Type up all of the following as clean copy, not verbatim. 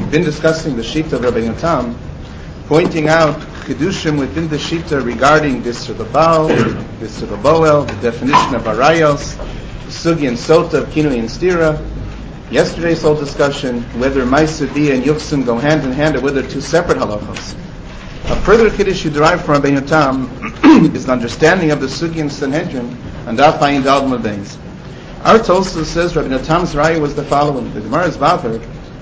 We've been discussing the Shita of Rabbeinu Tam, pointing out Kedushim within the Shita regarding this the Baal, this the Boel, the definition of Arayos, the Sugi and Sota of Kinui and Stira. Yesterday's whole discussion, whether Maisudi and Yuchsim go hand in hand or whether two separate halachos. A further Kiddush you derive from Rabbeinu Tam is an understanding of the Sugi and Sanhedrin and Daf Ayin Daled Amud Beis. Our Tosfos says Rabbeinu Tam's raya was the following: the Gemara is bothered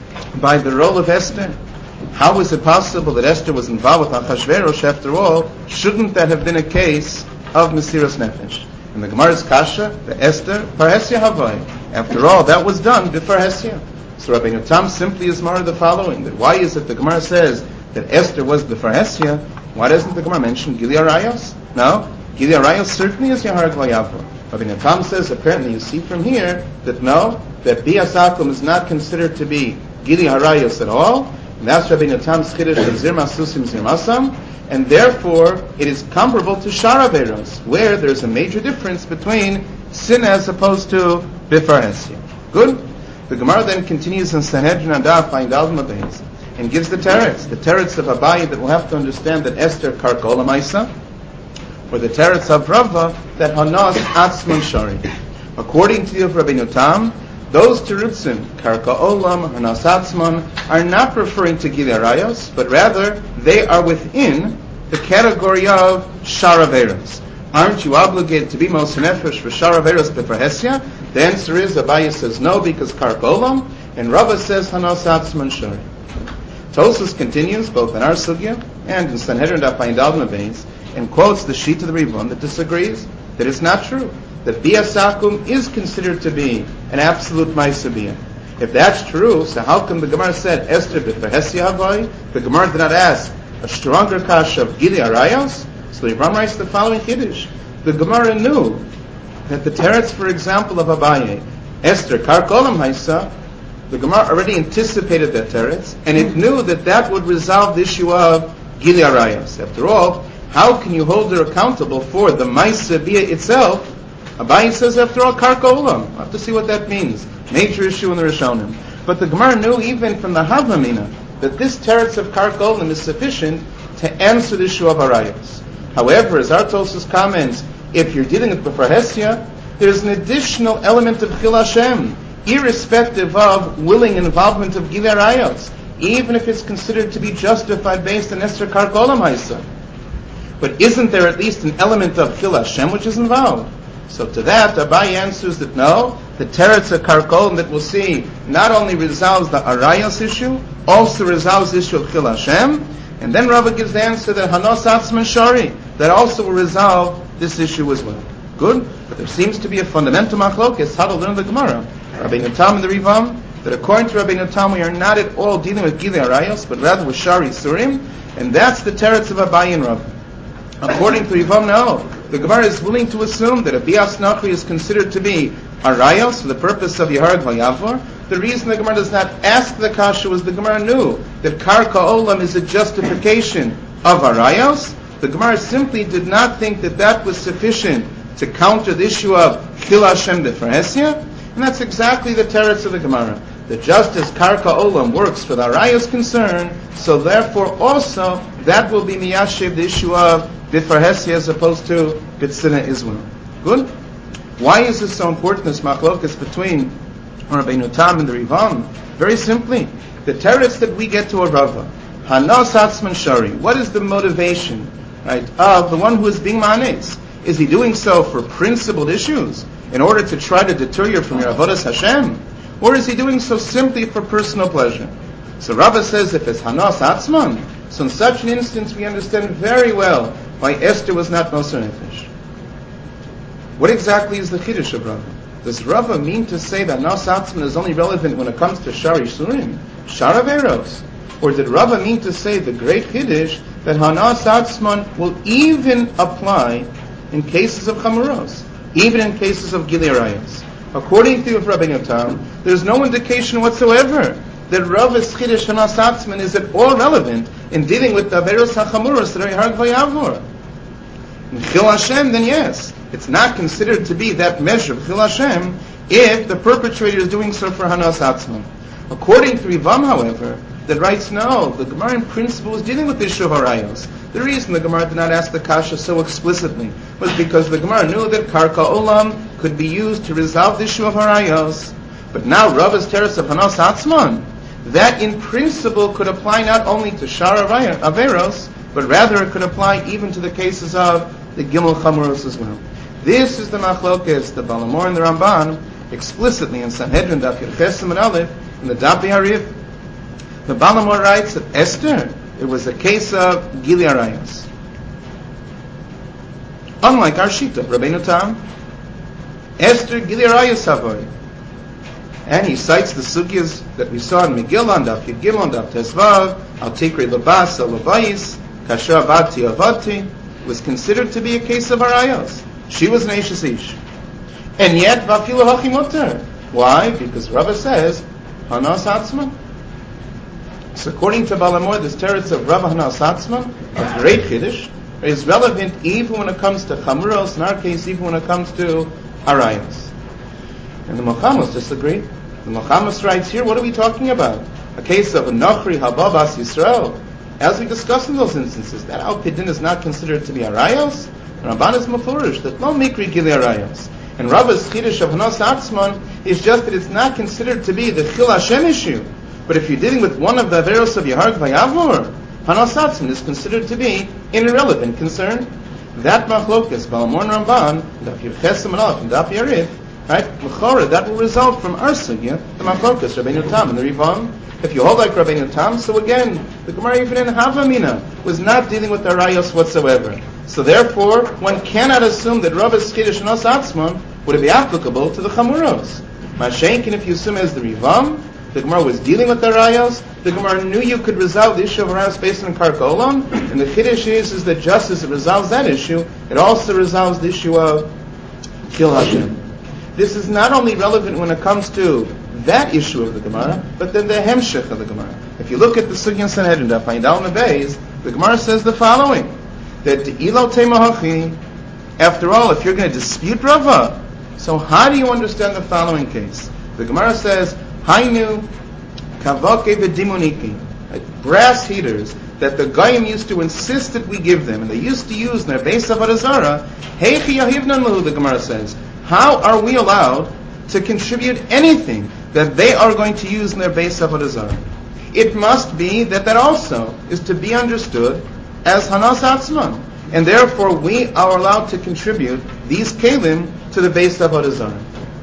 by the role of Esther. How is it possible that Esther was involved with Achashverosh? After all, shouldn't that have been a case of Mesiras Nefesh? And the Gemara's kasha, the Esther, Parhesia Havai. After all, that was done before Hesia. So Rabbeinu Tam simply is more of the following: that why is it the Gemara says that Esther was before Hesia? Why doesn't the Gemara mention Gili Arayos? No, Gili Arayos certainly is Yahar Glayavor. Rabbeinu Tam says apparently you see from here that no, that Bias Akum is not considered to be Gili Arayos at all. And that's Rabbeinu Tam's Chiddush of Zir Masusim Zir Masam, and therefore it is comparable to Shara Veros, where there's a major difference between sin as opposed to Bifar Hesia. Good? The Gemara then continues in Sanhedrin and Daf Ayin Daled Amud Beis and gives the teretz of Abaye that we'll have to understand that Esther Karka Maisa, or the teretz of Rava that Hanas Atzman Shari. According to the Rabbeinu Tam, those terutzim, Karka Olam, Hanas Atzman, are not referring to Gili Arayos, but rather they are within the category of Shara Veros. Aren't you obligated to be Moshe Nefesh for Shara Veros before Hesia? The answer is Abaye says no, because Karka Olam, and Rava says Hanas Atzman Shari. Tosfos continues both in our sugya and in Sanhedrin Daf Ayin Daled Amud Beis and quotes the sheet of the Rivon that disagrees that it's not true, that Bias Akum is considered to be an absolute Maisa Biyah. If that's true, so how come the Gemara said Esther b'fer Hesia Havai? The Gemara did not ask a stronger kasha of Gili Arayos? So the Rivon writes the following Kiddush: the Gemara knew that the teretz, for example, of Abaye, Esther Karka Olam Haisa, the Gemara already anticipated that teretz, and it knew that that would resolve the issue of Gili Arayos. After all, how can you hold her accountable for the Maisa Biyah itself? Abaye says, after all, Karka Olam. We'll have to see what that means. Major issue in the Rishonim. But the Gemara knew even from the Havamina that this teretz of Karka Olam is sufficient to answer the issue of Arayos. However, as our Tosfos comments, if you're dealing with B'far Hesia, there's an additional element of Chil Hashem, irrespective of willing involvement of Gili Arayos, even if it's considered to be justified based on Esther Karka Olam Haisa. But isn't there at least an element of Chil Hashem which is involved? So to that, Abaye answers that no, the teretz of Karka Olam that we'll see not only resolves the Arayos issue, also resolves the issue of Chil Hashem, and then Rava gives the answer that Hanas Atzman Shari, that also will resolve this issue as well. Good? But there seems to be a fundamental machlokes how to learn the Gemara. Rabbeinu Tam and the Rivam, that according to Rabbeinu Tam we are not at all dealing with Gili Arayos, but rather with Shari Surim, and that's the teretz of Abaye and Rava. According to Rivam, no. The Gemara is willing to assume that a Bias Nachri is considered to be Arayos for the purpose of Yahar Glayavor. The reason the Gemara does not ask the kasha was the Gemara knew that Karka Olam is a justification of Arayos. The Gemara simply did not think that that was sufficient to counter the issue of Chil Hashem b'fer Hesia, and that's exactly the teretz of the Gemara. That just as Karka Olam works for the Arayos concern, so therefore also that will be miyashiv the issue of b'fer Hesia as opposed to b'tzina Israel. Good? Why is this so important, this machlokas between Rabbeinu Tam and the Rivam? Very simply, the teretz that we get to a Rava, Hanas Atzman Shari, what is the motivation, right, of the one who is being manes? Is he doing so for principled issues, in order to try to deter you from your avodas Hashem? Or is he doing so simply for personal pleasure? So Rava says if it's Hanas Atzman, so in such an instance we understand very well why Esther was not Moshe Nefesh. What exactly is the Chiddush of Rava? Does Rava mean to say that Hanas Atzman is only relevant when it comes to Shari Surim, Shara Veros? Or did Rava mean to say the great Chiddush that Hanas Atzman will even apply in cases of Chamuros, even in cases of Gili Arayos? According to Rabbeinu Tam, there's no indication whatsoever that Rava's Chiddush Hanas Atzman is at all relevant in dealing with the Averos HaChamuros that are Yahar Glayavor. In Chil Hashem, then yes, it's not considered to be that measure of Chil Hashem if the perpetrator is doing so for Hanas Atzman. According to Rivam, however, that writes, no, the Gemara in principle was dealing with the issue of Arayos. The reason the Gemara did not ask the Kasha so explicitly was because the Gemara knew that Karka Olam could be used to resolve the issue of Arayos. But now Rava's teretz of Hanos Atzman, that in principle could apply not only to Shar Averos, but rather it could apply even to the cases of the Gimel Chamuros as well. This is the Machlokes, the Balamor and the Ramban, explicitly in Sanhedrin, Daf Yud Ches and Aleph, in the Daf Harif. The Balamor writes that Esther, it was a case of Gili Arayos. Unlike our Shita, Rabbeinu Tam, Esther Gili Arayos Havoy. And he cites the sugyas that we saw in Megillah, Daf Yud Gimel, Daf Tesvav, Al Tikri Labas, Al Labayis, Kasher Avati Avati, was considered to be a case of Arayos. She was an Eishes Ish. And yet, Vafilu Hachi Mutter. Why? Because Rava says, Hanas Atzman. So according to Balamor, this teretz of Rava Hanas Atzman, a great Chiddush, is relevant even when it comes to Chamuros, in our case, even when it comes to Arayos. And the Mochamos disagree. The Mochamos writes here, what are we talking about? A case of a Nochri Hababas Yisrael. As we discussed in those instances, that Al Pidin is not considered to be Arayos. Ramban is Mefurish, that no Mikri Gili Arayos. And Rava's Chiddush of Hanas Atzman is just that it's not considered to be the Chil Hashem issue. But if you're dealing with one of the Averos of Yaharg Vayavor, Hanas Atzman is considered to be an irrelevant concern. That Machlokes, Balamor and Ramban, Daf Yud Ches and Aleph, and Daf Yarif, right? L'chora, that will result from our sugya, the Machlokes, Rabbeinu Tam, and the Rivam. If you hold like Rabbeinu Tam, so again, the Gemara even in Havamina was not dealing with the Arayos whatsoever. So therefore, one cannot assume that Rava's Chiddush Hanas Atzman would be applicable to the Chamuros. Mashenkin, if you assume as the Rivam, the Gemara was dealing with the Arayos, the Gemara knew you could resolve the issue of Arayos based on Karka Olam, and the Chiddush is that just as it resolves that issue, it also resolves the issue of Chil Hashem. This is not only relevant when it comes to that issue of the Gemara, but then the Hemshech of the Gemara. If you look at the Sugyan Sanhedrin, the Gemara says the following, that Ilo Temahachi, after all, if you're going to dispute Rava, so how do you understand the following case? The Gemara says, Hainu Kavake v'dimuniki, brass heaters that the Goyim used to insist that we give them, and they used to use in their base of Avodah Zarah. Heichi yahivnan lahu, the Gemara says, how are we allowed to contribute anything that they are going to use in their base of Avodah Zarah? It must be that also is to be understood as Hanas Atzman, and therefore we are allowed to contribute these kelim to the base of Avodah Zarah.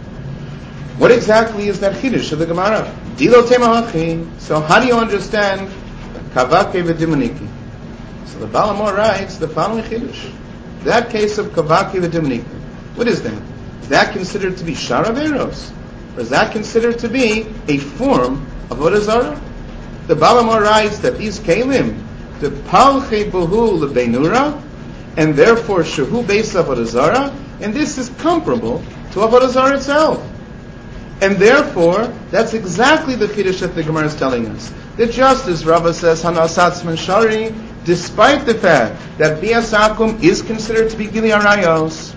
What exactly is that Chiddush of the Gemara? Dilo Temahachi. So how do you understand Kavake v'dimuniki? So the Balamor writes the following Chiddush. That case of Kavake v'dimuniki, what is that? Is that considered to be Shar Averos? Or is that considered to be a form of Avodah Zarah? The Balamor writes that these kelim, the Palche Buhu Lebeinura, and therefore Shehu Beis Avodah Zarah, and this is comparable to Avodah Zarah itself. And therefore, that's exactly the Chiddush that the Gemara is telling us. That just as Rava says, Hanas Atzman Shari, despite the fact that Bias Akum is considered to be Gili Arayos,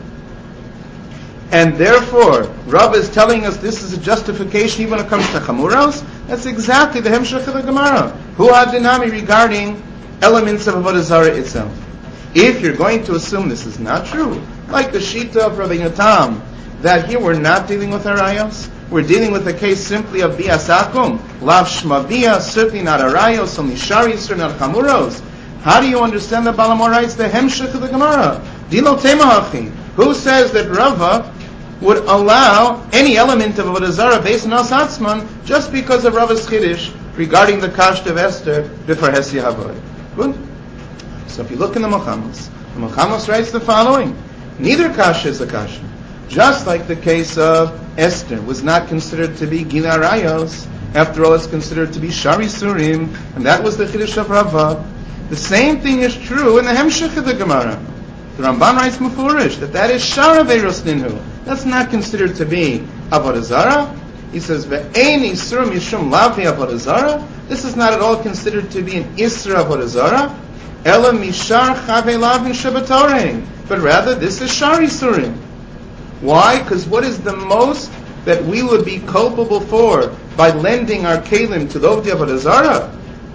and therefore, Rava is telling us this is a justification even when it comes to Chamuros, that's exactly the Hemshech of the Gemara. Hu Hadinami regarding elements of Avodah Zarah itself. If you're going to assume this is not true, like the Shita of Rabbeinu Tam, that here we're not dealing with Arayos, we're dealing with a case simply of Bias Akum, Lav Shmavia, certainly not Arayos, only Shari, certainly not Chamuros. How do you understand that Balamor writes the Hemshech of the Gemara? Dilo Temahachi. Who says that Rava would allow any element of Avodah Zarah based on Hanas Atzman just because of Rava's Chiddush regarding the Kasht of Esther before Hesi Havoy? Good. So if you look in the Mochamos writes the following. Neither Kasha is a Kasha. Just like the case of Esther was not considered to be Gili Arayos, after all it's considered to be Shari Surim, and that was the Chiddush of Rava. The same thing is true in the Hemshech of the Gemara. The Ramban writes Mefurish that is Shar Averos Ninhu. That's not considered to be Avodah Zarah. He says, Ve'ein Isur Mishum Lavi Avodah Zarah. This is not at all considered to be an Isur Avodah Zarah. Ela Mishar Chave Lavin Shabbatoreng. But rather, this is Shar Isurim. Why? Because what is the most that we would be culpable for by lending our kelim to the Ovdi Avodah Zarah?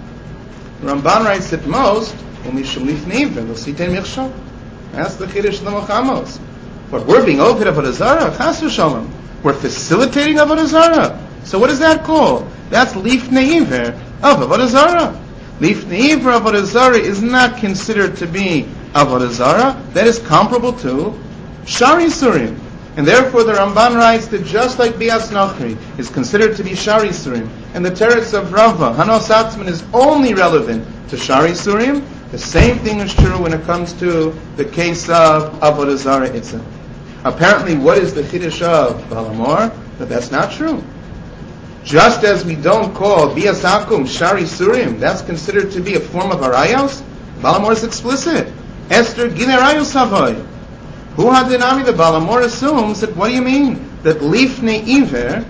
Ramban writes that most, only Shalif Neiver, the Siten Mirshal. That's the Chiddush of the Mochamos. But we're being Ovid Avodah Zarah, Chas v'Shalom. We're facilitating Avodah Zarah. So what is that called? That's Lifnei Iver of Avodah Zarah. Lifnei Iver of Avodah Zarah is not considered to be Avodah Zarah. That is comparable to Shari Surim. And therefore the Ramban writes that just like Bias Nachri is considered to be Shari Surim, and the Teretz of Rava, Hanos Atzman, is only relevant to Shari Surim, the same thing is true when it comes to the case of Avodah Zarah itself. Apparently, what is the Chiddush of Balamor? That's not true. Just as we don't call Bias Akum Shari Surim, that's considered to be a form of Arayos, Balamor is explicit. Esther Gine Arayos Havoy. Who had the nami? The Balamor assumes that, what do you mean? That Lifnei Iver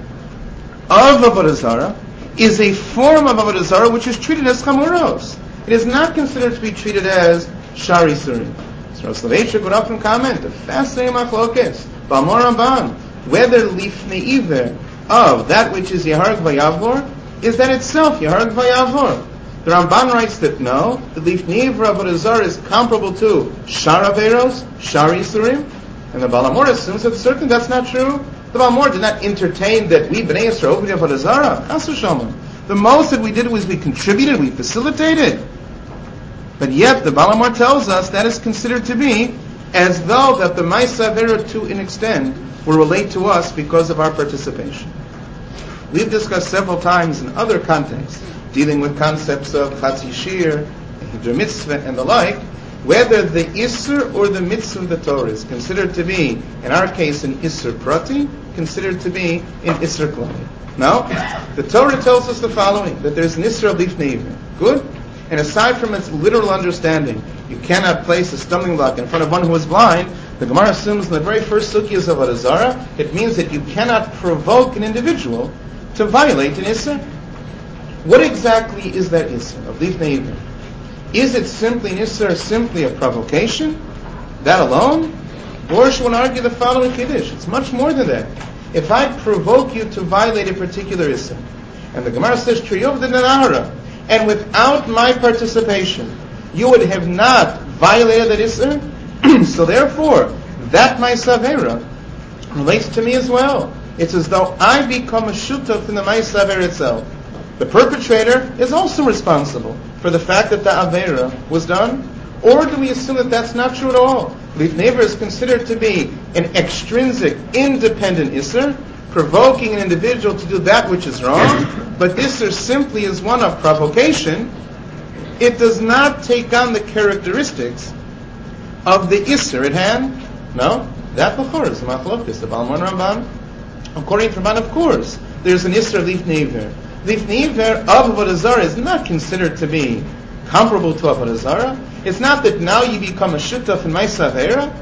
of Avodah Zarah is a form of Avodah Zarah which is treated as Chamuros. It is not considered to be treated as Shari Surim. So Rav Soloveitchik would often comment, a fascinating machlokes, Balamor Ramban, whether Lifnei Iver of that which is Yeharg Vayavor is that itself Yeharg Vayavor. The Ramban writes that no, the Lifnei Iver of Avodah Zarah is comparable to Shar Averos, Shari Surim, and the Balamor assumes that certainly that's not true. The Balamor did not entertain that we Bnei Yisrael opened Avodah Zarah. Chas v'Shalom. The most that we did was we contributed, we facilitated. But yet the Balamor tells us that is considered to be as though that the Ma'aseh Avera to an extent will relate to us because of our participation. We've discussed several times in other contexts, dealing with concepts of Chatzi Shir, Hidra Mitzvah, and the like, whether the Isser or the Mitzvah of the Torah is considered to be, in our case, an Isser Prati, considered to be an Isser Klali. Now, the Torah tells us the following, that there's an Isser of Lifnei Iver. Good? And aside from its literal understanding, you cannot place a stumbling block in front of one who is blind. The Gemara assumes in the very first sukkahs of Avodah Zarah, it means that you cannot provoke an individual to violate an Isser. What exactly is that Isser of Lifnei Iver? Is it simply an Isser, simply a provocation? That alone? Or should one argue the following Kiddush? It's much more than that. If I provoke you to violate a particular Isser, and the Gemara says, Triyov de Nanahara, and without my participation, you would have not violated that Isser, so therefore, that Ma'aseh Avera relates to me as well. It's as though I become a shutaf in the Ma'aseh Avera itself. The perpetrator is also responsible for the fact that the Avera was done. Or do we assume that that's not true at all? Lifnei Iver is considered to be an extrinsic, independent Isser, provoking an individual to do that which is wrong, but Isser simply is one of provocation. It does not take on the characteristics of the Isser at hand. No, that before is the Machlokes, the Balamor Ramban. According to Ramban, of course, there's an Isser of Lifnei Iver. Lifnei Iver of Avodah Zarah is not considered to be comparable to Avodah Zarah. It's not that now you become a shutaf in Ma'aseh Avera,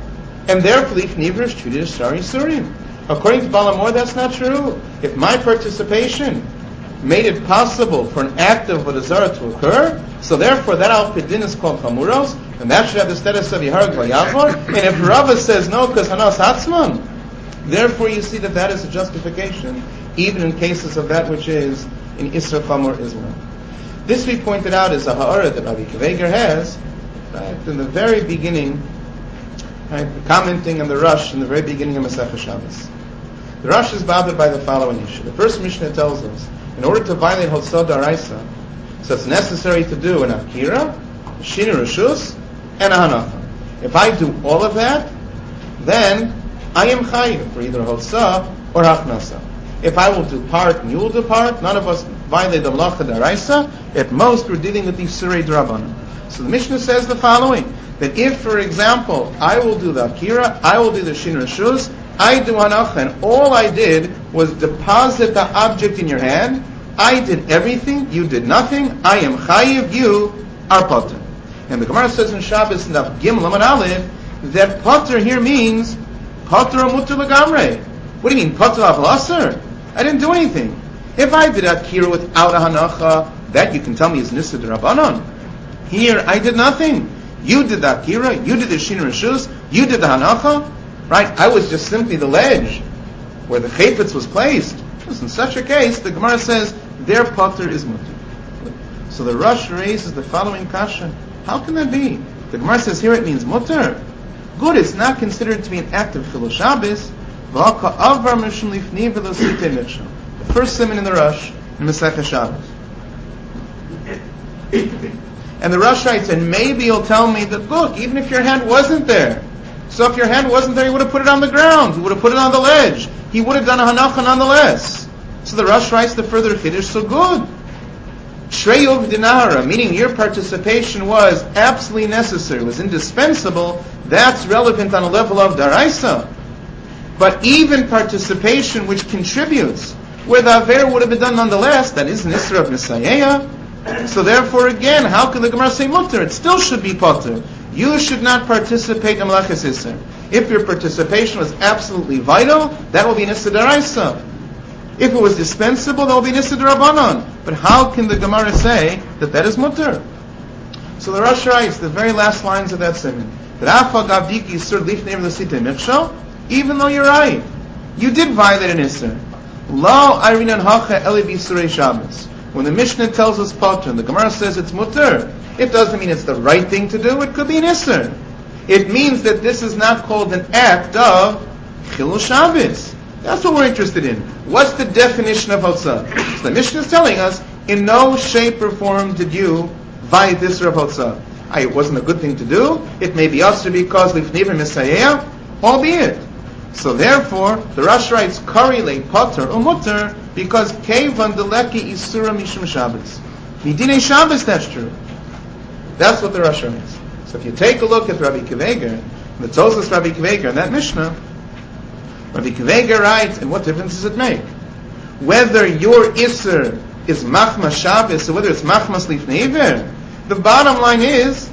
and therefore Lifnei Iver is treated as Shari Surim. According to Balamor, that's not true. If my participation made it possible for an act of Avodah Zarah to occur, so therefore that Al Pidin is called Chamuros, and that should have the status of Yeharg Vayavor. And if Rava says no, because Hanas Atzman, therefore you see that is a justification, even in cases of that which is in Isra Chamor as well. This we pointed out is a ha'ara that Rabbi Kiveger has, right, in the very beginning, right, commenting on the Rush in the very beginning of Masechah Shabbos. The Rush is bothered by the following issue. The first Mishnah tells us, in order to violate Hotzah D'Oraisa, so it's necessary to do an Akira, a Shinu Rishus, and a Hanacha. If I do all of that, then I am Chayiv for either Hotzah or Hachnasa. If I will do part and you will do part, none of us violate the Malacha D'Oraisa. At most, we're dealing with the Surei D'Rabbanan. So the Mishnah says the following, that if, for example, I will do the Akira, I will do the Shin Rishus, I do Hanacha, and all I did was deposit the object in your hand, I did everything, you did nothing, I am Chayiv, you are Potter. And the Gemara says in Shabbos, in Daf Gimel Amud Aleph, that Potter here means Potter or Mutter L'Gamrei. What do you mean, Potter Avlasar? I didn't do anything. If I did Akira without a Hanacha, that you can tell me is Nissa D'Rabbanan. Here, I did nothing. You did the Akira, you did the Shin Rishus, you did the Hanacha, right? I was just simply the ledge where the Chayfetz was placed. In such a case, the Gemara says, their Potter is Mutter. So the Rosh raises the following kasha. How can that be? The Gemara says here it means mutter. Good, it's not considered to be an act of Chilul Shabbos. The first siman in the Rosh in Masechah Shabbos. And the Rosh writes, and maybe you'll tell me that, look, even if your hand wasn't there, so if your hand wasn't there, he would have put it on the ground, he would have put it on the ledge, he would have done a hanacha nonetheless. So the Rosh writes the further chiddush, so good. Shreyuv dinara, meaning your participation was absolutely necessary, was indispensable, that's relevant on a level of daraisa. But even participation which contributes, where the aver would have been done nonetheless, that is an isra of nisayeh. So therefore again, how can the Gemara say mutter? It still should be potter. You should not participate in malachas isser. If your participation was absolutely vital, that will be an isra daraisa. If it was dispensable, that will be an isra d'Rabbanan. But how can the Gemara say that that is mutter? So the Rosh writes the very last lines of that siman, that even though you're right, you did violate an isser. Lo irinan hacha eli b'surei Shabbos. When the Mishnah tells us potter and the Gemara says it's mutter, it doesn't mean it's the right thing to do. It could be an isser. It means that this is not called an act of Chilul Shabbos. That's what we're interested in. What's the definition of Hotzah? So the Mishnah is telling us, in no shape or form did you violate this of Hotzah. It wasn't a good thing to do. It may be usher because lifneiver misayeh, albeit. So therefore, the Rosh writes, korrelate potter or mutter, because kevan deleki isura mishum Shabbos. Midinei Shabbos, that's true. That's what the Rosh writes. So if you take a look at Rabbi Kiveger, the Tosas Rabbi Kiveger in that Mishnah, Rabbi Kiveger writes, and what difference does it make? Whether your Isser is Machmas Shabbos or whether it's Machmas Lifnei Iver, the bottom line is,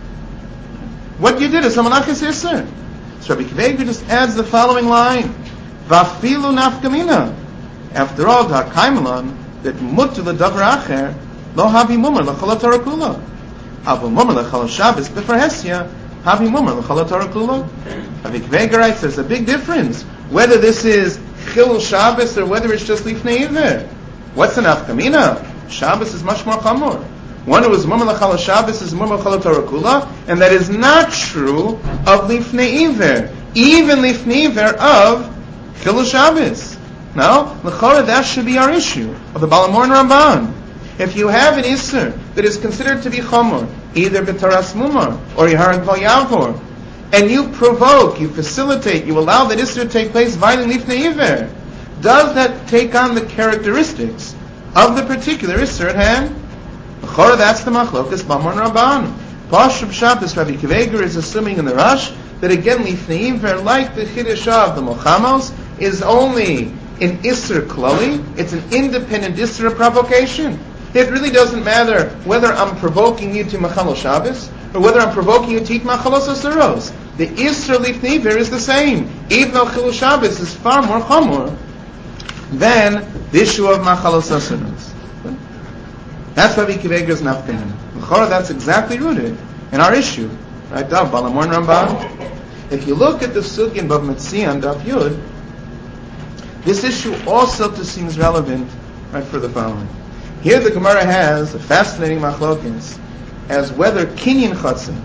what you did is a Malachas Isser. So Rabbi Kiveger just adds the following line, Vafilu Nafkamina. After all, Da'akaimelon, that Mutter L'Davar Acher, Lo Havi Mumar L'Chalot Torah Kula. Avu Mumar L'Chalot Shabbos B'Farhesia, Havi Mumar L'Chalot Torah Kula. Rabbi Kiveger writes, there's a big difference whether this is Chilul Shabbos or whether it's just Lifnei Iver. What's an Afkamina? Shabbos is much more chamor. One who is Mumar L'Chalot Shabbos is Mumar L'Chalot Torah Kula, and that is not true of Lifnei Iver. Even Lifnei Iver of Chilul Shabbos. No? L'chora, that should be our issue of the Balamor and Ramban. If you have an Isser that is considered to be chamor, either B'taras Mumar or Yeharag Val Yavor, and you provoke, you facilitate, you allow that Isser to take place violently Lifnei Iver, does that take on the characteristics of the particular Isser at hand? L'chora, that's the Machlokas Balamor and Ramban. Pashup Shabbos, Rabbi Kiveger is assuming in the Rosh that again Lifnei Iver, like the Chiddush of the Mochamos, is only an Isser Klali. It's an independent Isser of provocation. It really doesn't matter whether I'm provoking you to Machalot Shabbos or whether I'm provoking you to eat Machalos Asuros. The Isser Lifnei Iver is the same, even though Chilul Shabbos is far more chamor than the issue of Machalos Asuros. That's Rabbi Kiveger's nafkamin. L'chora, that's exactly rooted in our issue. Right, Daf, Balamor and Ramban. If you look at the Sugya in Bava Metzia and Daf Yud, this issue also seems relevant, right, for the following. Here the Gemara has a fascinating machlokes as whether kinyan chatzah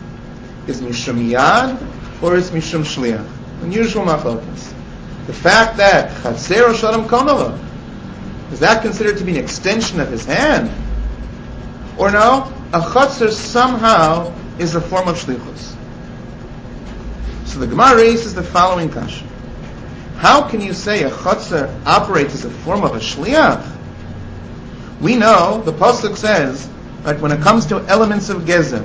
is mishum yad or is mishum shliach. Unusual machlokes. The fact that chatzero shalom konala, is that considered to be an extension of his hand? Or no? A chatzar somehow is a form of shlichus. So the Gemara raises the following kasha. How can you say a chatzar operates as a form of a shliach? We know, the Pasuk says, right, when it comes to elements of gezel,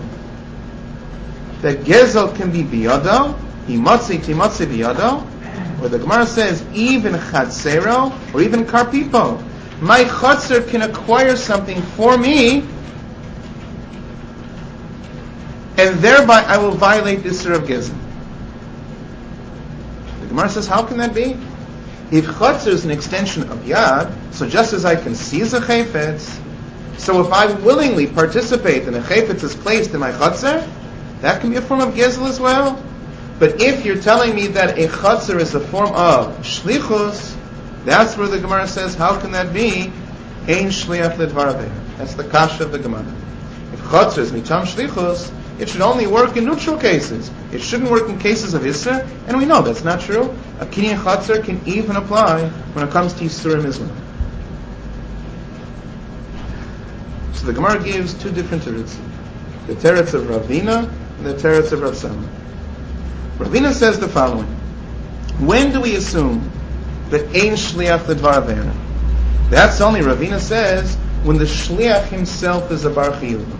that gezel can be biyado, himotzi timotzi biyado, or the Gemara says, even chatzero, or even karpipo. My chatzar can acquire something for me, and thereby I will violate the Isser of gezel. The Gemara says, how can that be? If chatzar is an extension of yad, so just as I can seize a chayfetz, so if I willingly participate and a chayfetz is placed in my chatzar, that can be a form of gezel as well. But if you're telling me that a chatzar is a form of shlichus, that's where the Gemara says, how can that be? Ein shliach ledvar avera. That's the kasha of the Gemara. If chotzer is mitam shlichus, it should only work in neutral cases. It shouldn't work in cases of Isser, and we know that's not true. A kinyan chotzer can even apply when it comes to Yisurim Islam. So the Gemara gives two different teretz. The teretz of Ravina and the teretz of Rav Sama. Ravina says the following. When do we assume that ein shliach ledvar avera? That's only, Ravina says, when the shliach himself is a bar chiyuva.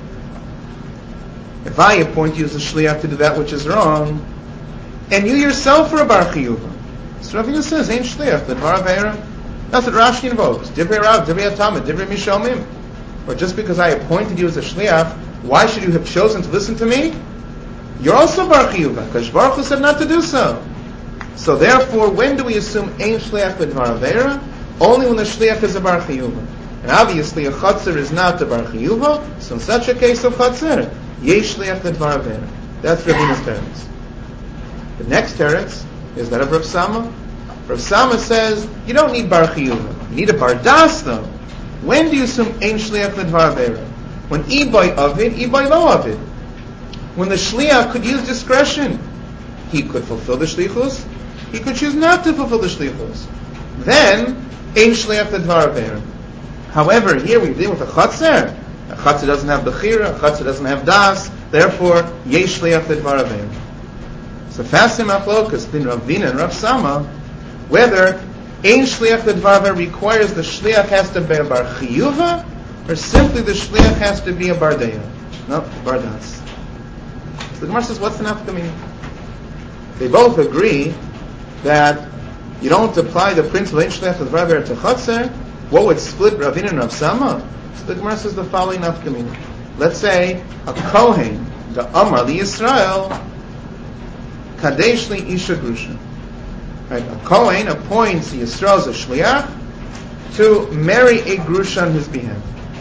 If I appoint you as a shliach to do that which is wrong, and you yourself are a bar chiyuva, so Ravina says, ein shliach ledvar avera. That's what Rashi invokes. Divrei Rav, Divrei Atama, Divrei Mishalmim. Or just because I appointed you as a shliach, why should you have chosen to listen to me? You're also bar chiyuva, because Baruch Hu said not to do so. So therefore, when do we assume ein shliach ledvar avera? Only when the shliach is a bar chiyuva. And obviously a chotzer is not a bar chiyuva, so in such a case of chotzer, yesh shliach ledvar avera. That's Ravina's teretz. The next teretz is that of Rav Sama. Rav Sama says, you don't need bar chiyuva. You need a bar das though. When do you assume ein shliach ledvar avera? When iboy avid, iboy lo avid. When the shliach could use discretion. He could fulfill the shlichus, he could choose not to fulfill the shlichus. Then, ein shliach ledvar avera. However, here we deal with a chotzer. A chotzer doesn't have bechira, a chotzer doesn't have das, therefore, yesh shliach ledvar avera. So fasim achlokas bin Ravina and Rav Sama, whether ein shliach ledvar avera requires the shliach has to be a bar chiyuva, or simply the shliach has to be a bar deya. No, bar das. So the Gemara says, what's the nafkamina? They both agree that you don't apply the principle ein shliach ledvar avera to chotzer. What would split Ravina and Rav Sama? So the Gemara says the following nafkamina. Let's say a Kohen, the Amar, the Yisrael, Kadesh li Isha Grusha. Right? A Kohen appoints Yisrael as a shliach to marry a Grusha on his behalf.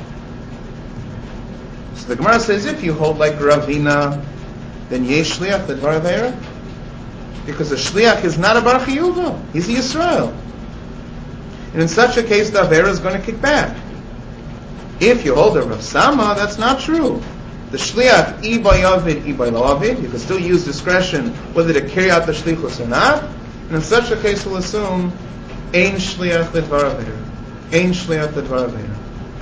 So the Gemara says, if you hold like Ravina, then yesh shliach ledvar avera, because a shliach is not a bar chiyuva; he's a Yisrael, and in such a case, the avera is going to kick back. If you hold a Rav Sama, that's not true. The shliach ibay avid, ibay lo avid, you can still use discretion whether to carry out the shlichus or not, and in such a case, we'll assume ein shliach ledvar avera, ein shliach ledvar avera.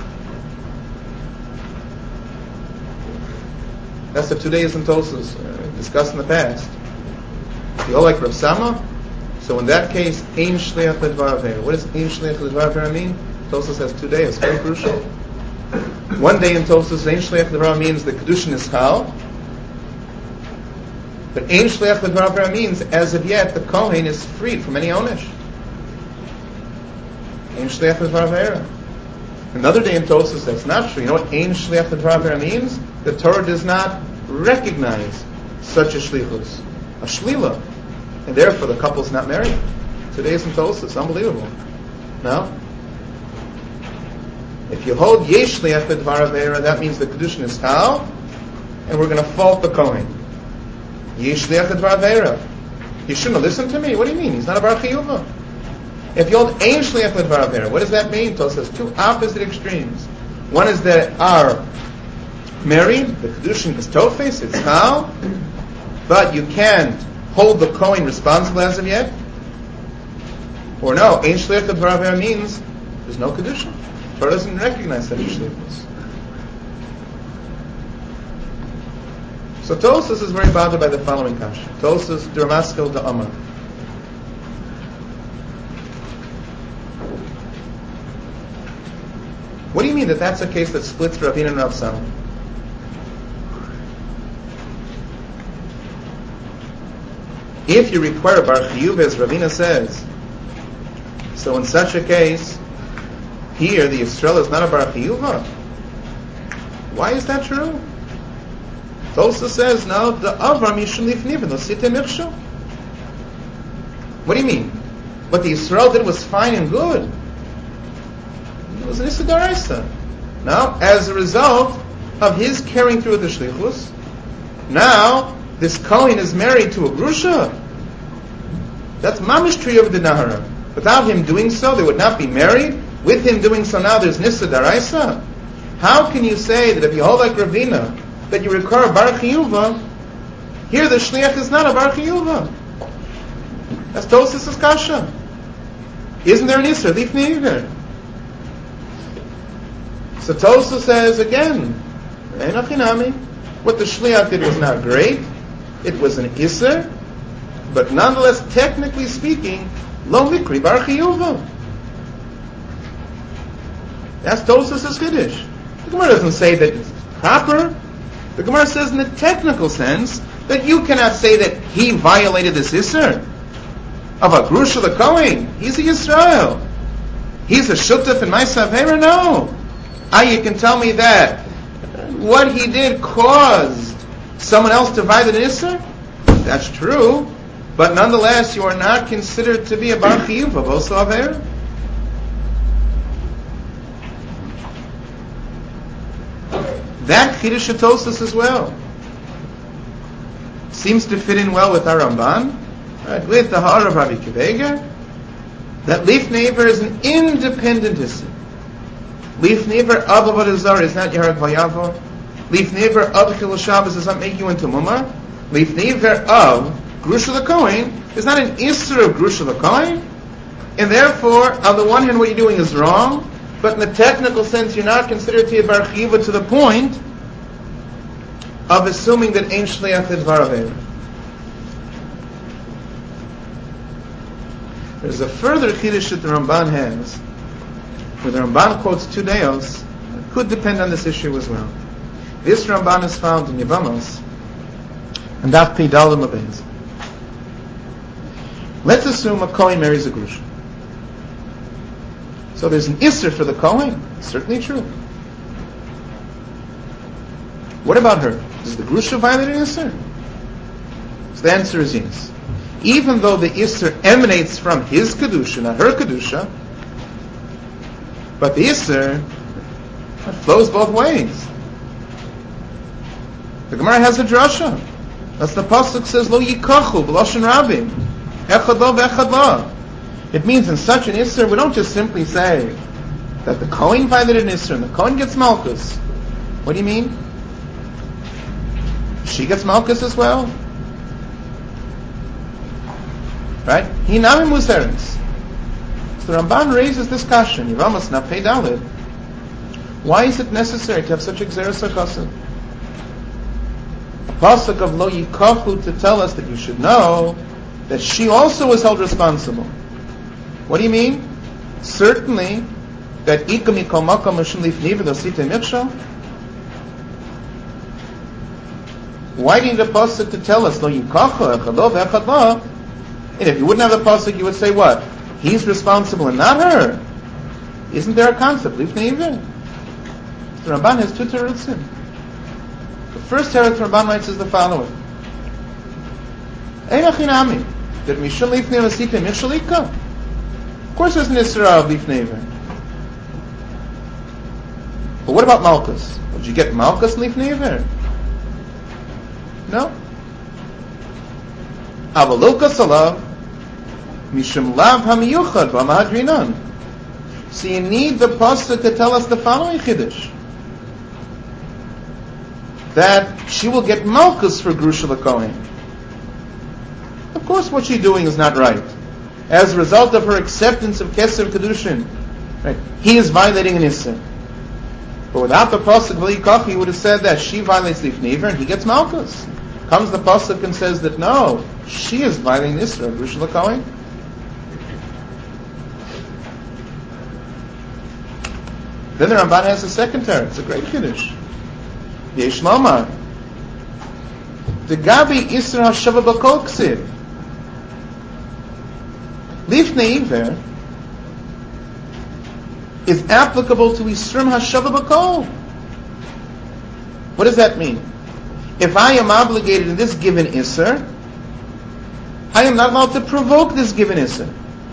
That's the 2 days in Tosas discussed in the past. You all like Rav Sama? So in that case, ein shliach ledvar avera. What does ein shliach ledvar avera mean? Tosas has 2 days. Very crucial. One day in Tosas, ein shliach ledvar means the kedushin is chal. But ein shliach ledvar avera means, as of yet, the kohen is freed from any onish. Ein shliach ledvar avera. Another day in Tosas, that's not true. You know what ein shliach ledvar avera means? The Torah does not recognize such a shlichus, a shlila, and therefore the couple's not married. 2 days in Tosas, unbelievable. No? If you hold yesh shliach ledvar avera, that means the kedushin is tal, and we're going to fault the kohen. Yesh shliach ledvar avera. You shouldn't have listened to me. What do you mean? He's not a bar chiyuva. If you hold ein shliach ledvar avera, what does that mean? Tosas, two opposite extremes. One is that our married, the kedushin is tofes, it's tal, but you can't hold the kohen responsible as of yet. Or no, ein shliach ledvar avera means there's no kedushin. Torah doesn't recognize such shlichus. So Tosas is very bothered by the following kasha. Tosas Durmaskel de Amar. What do you mean that that's a case that splits Ravina and Rav Sama? If you require bar chiyuv, as Ravina says, so in such a case, here the Yisrael is not a bar chiyuva. Why is that true? Tosa says, no, the Avram Yishum Lifniv, no Site Michshu. What do you mean? What the Yisrael did was fine and good. It was an Issa D'Oraisa. Now, as a result of his carrying through the Shlichus, now this Kohen is married to a Grusha. That's Mamish Triyov de Nahara. Without him doing so, they would not be married. with him doing so now, there's Nissa Daraisa. How can you say that if you hold like Ravina, that you require a Bar Chiyuva, here the Shliach is not a Bar Chiyuva? That's Tosas' Kasha. Isn't there an Isser? Lifnei Iver. So Tosas says again, what the Shliach did was not great. It was an Isser, but nonetheless, technically speaking, Lo Mikri Bar Chiyuva. That's Tosas' Chiddush. The Gemara doesn't say that it's proper. The Gemara says in the technical sense that you cannot say that he violated this Isser of a Grusha the Kohen. He's a Yisrael. He's a Shutaf in my Savera? No. You can tell me that what he did caused someone else to violate an Isser? That's true. But nonetheless, you are not considered to be a Bar Chiyuv of Oso Avera. That Chiddush Tosas as well seems to fit in well with our Ramban, right, with the Har of Rabbi Akiva, that Lifnei Iver is an independent Isser. Lifnei Iver of Avodah Zarah is not Yeharag Vayavo. Lifnei Iver of Chilul Shabbos does not make you into Mumar. Lifnei Iver of Grusha the Kohen is not an Isser of Grusha the Kohen, and therefore, on the one hand, what you're doing is wrong, but in the technical sense, you're not considered to be a Bar Chiyuva to the point of assuming that Ein Shliach is Dvar Avera. There's a further Chiddush that the Ramban has, where the Ramban quotes two deos that could depend on this issue as well. This Ramban is found in Yevamos, and Daf Pei Dalet Mabez. Let's assume a Kohen marries a Grusha. So there's an Isser for the Kohen. Certainly true. What about her? Does the Grusha violate an Isser? So the answer is yes. Even though the Isser emanates from his Kedusha, not her Kedusha, but the Isser flows both ways. The Gemara has a drasha. That's the pasuk says, Lo yikachu b'loshen rabim, echad lo v'echad lo. It means in such an Isser, we don't just simply say that the Kohen violated an Isser and the Kohen gets Malkus. What do you mean? She gets Malkus as well? Right? Hinami Muserins. So the Ramban raises this question, Yevamos Daf Pei Dalet. Why is it necessary to have such a Gzeres HaChassid? A pasuk of Lo Yikachu to tell us that you should know that she also was held responsible. What do you mean? Certainly, that Ika Mikol Makom Mishum Lifnei Iver Dositei Mikshal. Why do you need a pasuk to tell us Lo Yikachu Echad Lo V'Echad Lo? And if you wouldn't have the pasuk, you would say what? He's responsible and not her. Isn't there a concept? Lifnei Iver. The Ramban has two terutzim. The first teretz Ramban writes is the following: Ein achinami that Mishum Lifnei Dositei Mikshal Ika. Of course there's an Isra of Lifnei Iver. But what about Malkus? Did you get Malkus Lifnei Iver? No. Avalilkas alav mishum lav hamiyuchad v'amahadrinan. So you need the pasuk to tell us the following chiddush: that she will get Malkus for Grusha l'Kohen. Of course, what she's doing is not right. As a result of her acceptance of Keser Kedushin, right, he is violating an Isser. But without the pasuk v'yikachu, he would have said that she violates Lifnei Iver and he gets Malkus. Comes the pasuk and says that no, she is violating Isra of Grusha l'Kohen. Then the Ramban has a second teretz. It's a great kiddush. Yesh lomar the Gabi Isra Hashava B'Kol Ksiv Lifnei Iver is applicable to Isrim Hashava B'Kol. What does that mean? If I am obligated in this given Isser, I am not allowed to provoke this given Isser.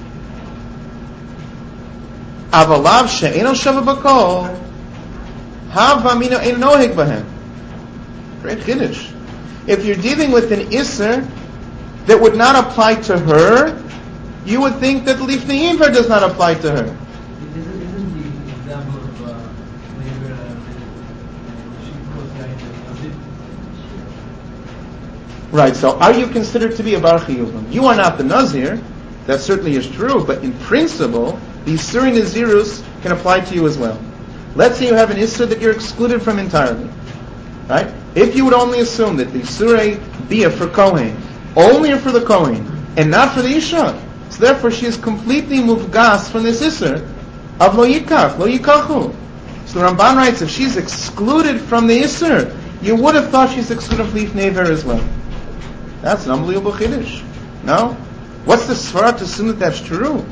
Avalav she'eno shava b'kol, hava mino ein noheg b'hem. Great chiddush. If you're dealing with an Isser that would not apply to her, you would think that Lifnei Iver does not apply to her. example of labor she goes back to Nazir. Right, so are you considered to be a bar chiyuvim? You are not the Nazir, that certainly is true, but in principle, the Isuri Nazirus can apply to you as well. Let's say you have an Isur that you're excluded from entirely. Right? If you would only assume that the Isur Bia for Kohen, only for the Kohen, and not for the Isha, so therefore she is completely mufgas from this Isur of Lo Yikach, Lo Yikachu. So the Ramban writes, if she's excluded from the Isur, you would have thought she's excluded from Leif Never as well. That's an unbelievable chiddush. No? What's the svara to assume that that's true?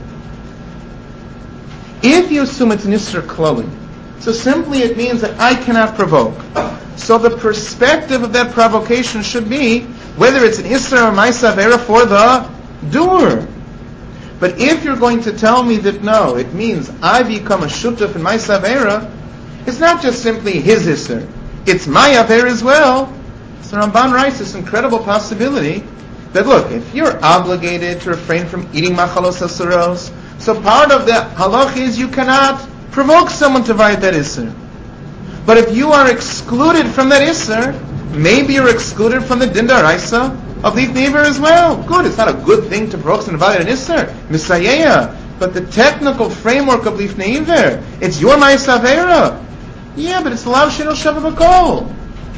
If you assume it's an Isser Klali, so simply it means that I cannot provoke. So the perspective of that provocation should be whether it's an Isser or Ma'aseh Avera for the doer. But if you're going to tell me that no, it means I become a Shutaf in Ma'aseh Avera, it's not just simply his Isser, it's my Avera as well. So Ramban writes this incredible possibility that look, if you're obligated to refrain from eating machalos asuros, so part of the halach is you cannot provoke someone to violate that isser. But if you are excluded from that isser, maybe you're excluded from the din daraisa of Leif Never as well. Good, it's not a good thing to provoke someone to violate an isser, misayeya. But the technical framework of Leif Never, it's your ma'aseh avera. Yeah, but it's the lav sheno shava b'kol.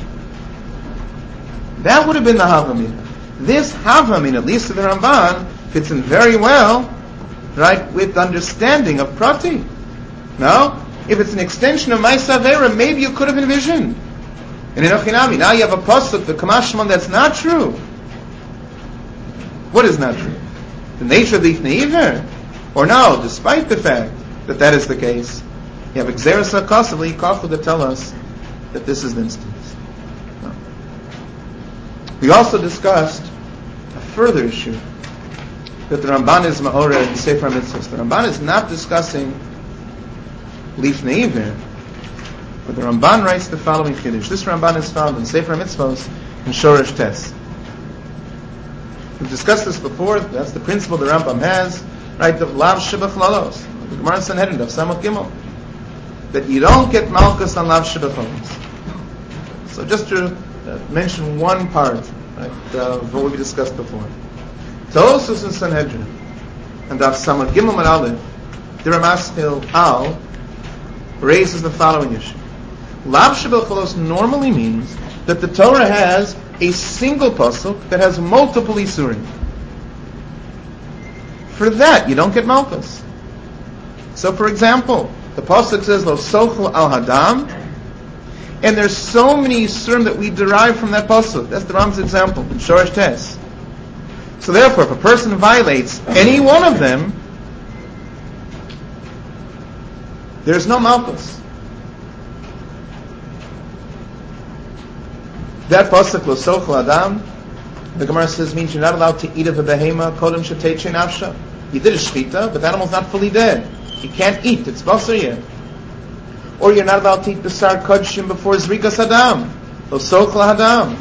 That would have been the Havamina. This Havamina, at least to the Ramban, fits in very well, right, with the understanding of Prati. No? If it's an extension of Ma'aseh Avera, maybe you could have envisioned. And in Ochinami, now you have a pasuk, the Kamashman, that's not true. What is not true? The nature of the Ifnei Iver? Or no, despite the fact that that is the case, you have Xeris HaKasav, L'Yikachu, that tell us that this is the instance. We also discussed a further issue that the Ramban is Ma'oreh in Sefer HaMitzvos. The Ramban is not discussing Leif Never, but the Ramban writes the following chiddush. This Ramban is found in Sefer HaMitzvos in Shoresh Tes. We've discussed this before. That's the principle the Rambam has, right? The Lav Shebach Lalos, the Gemara in Sanhedrin, Daf Samach Gimel, that you don't get Malchus on Lav Shebach Lalos. So just to mention one part, right, of what we discussed before. Tosus in Sanhedrin, and Daf Samach Gimel and Aleph, the Ramaskil Al raises the following issue. Lav Shebach Lalos normally means that the Torah has a single pasuk that has multiple isurim. For that, you don't get malchus. So, for example, the pasuk says Lo sochel al hadam, and there's so many isurim that we derive from that pasuk. That's the Ram's example in Shoresh Tes. So, therefore, if a person violates any one of them, there's no malchus. That pasuk Lo sochel adam, the Gemara says, means you're not allowed to eat of a behema kodem sheteiche nafsha. You did a shchita, but the animal's not fully dead. You can't eat; it's basar yet. Or you're not allowed to eat besar kodshim before zrikas adam, Lo sochel adam.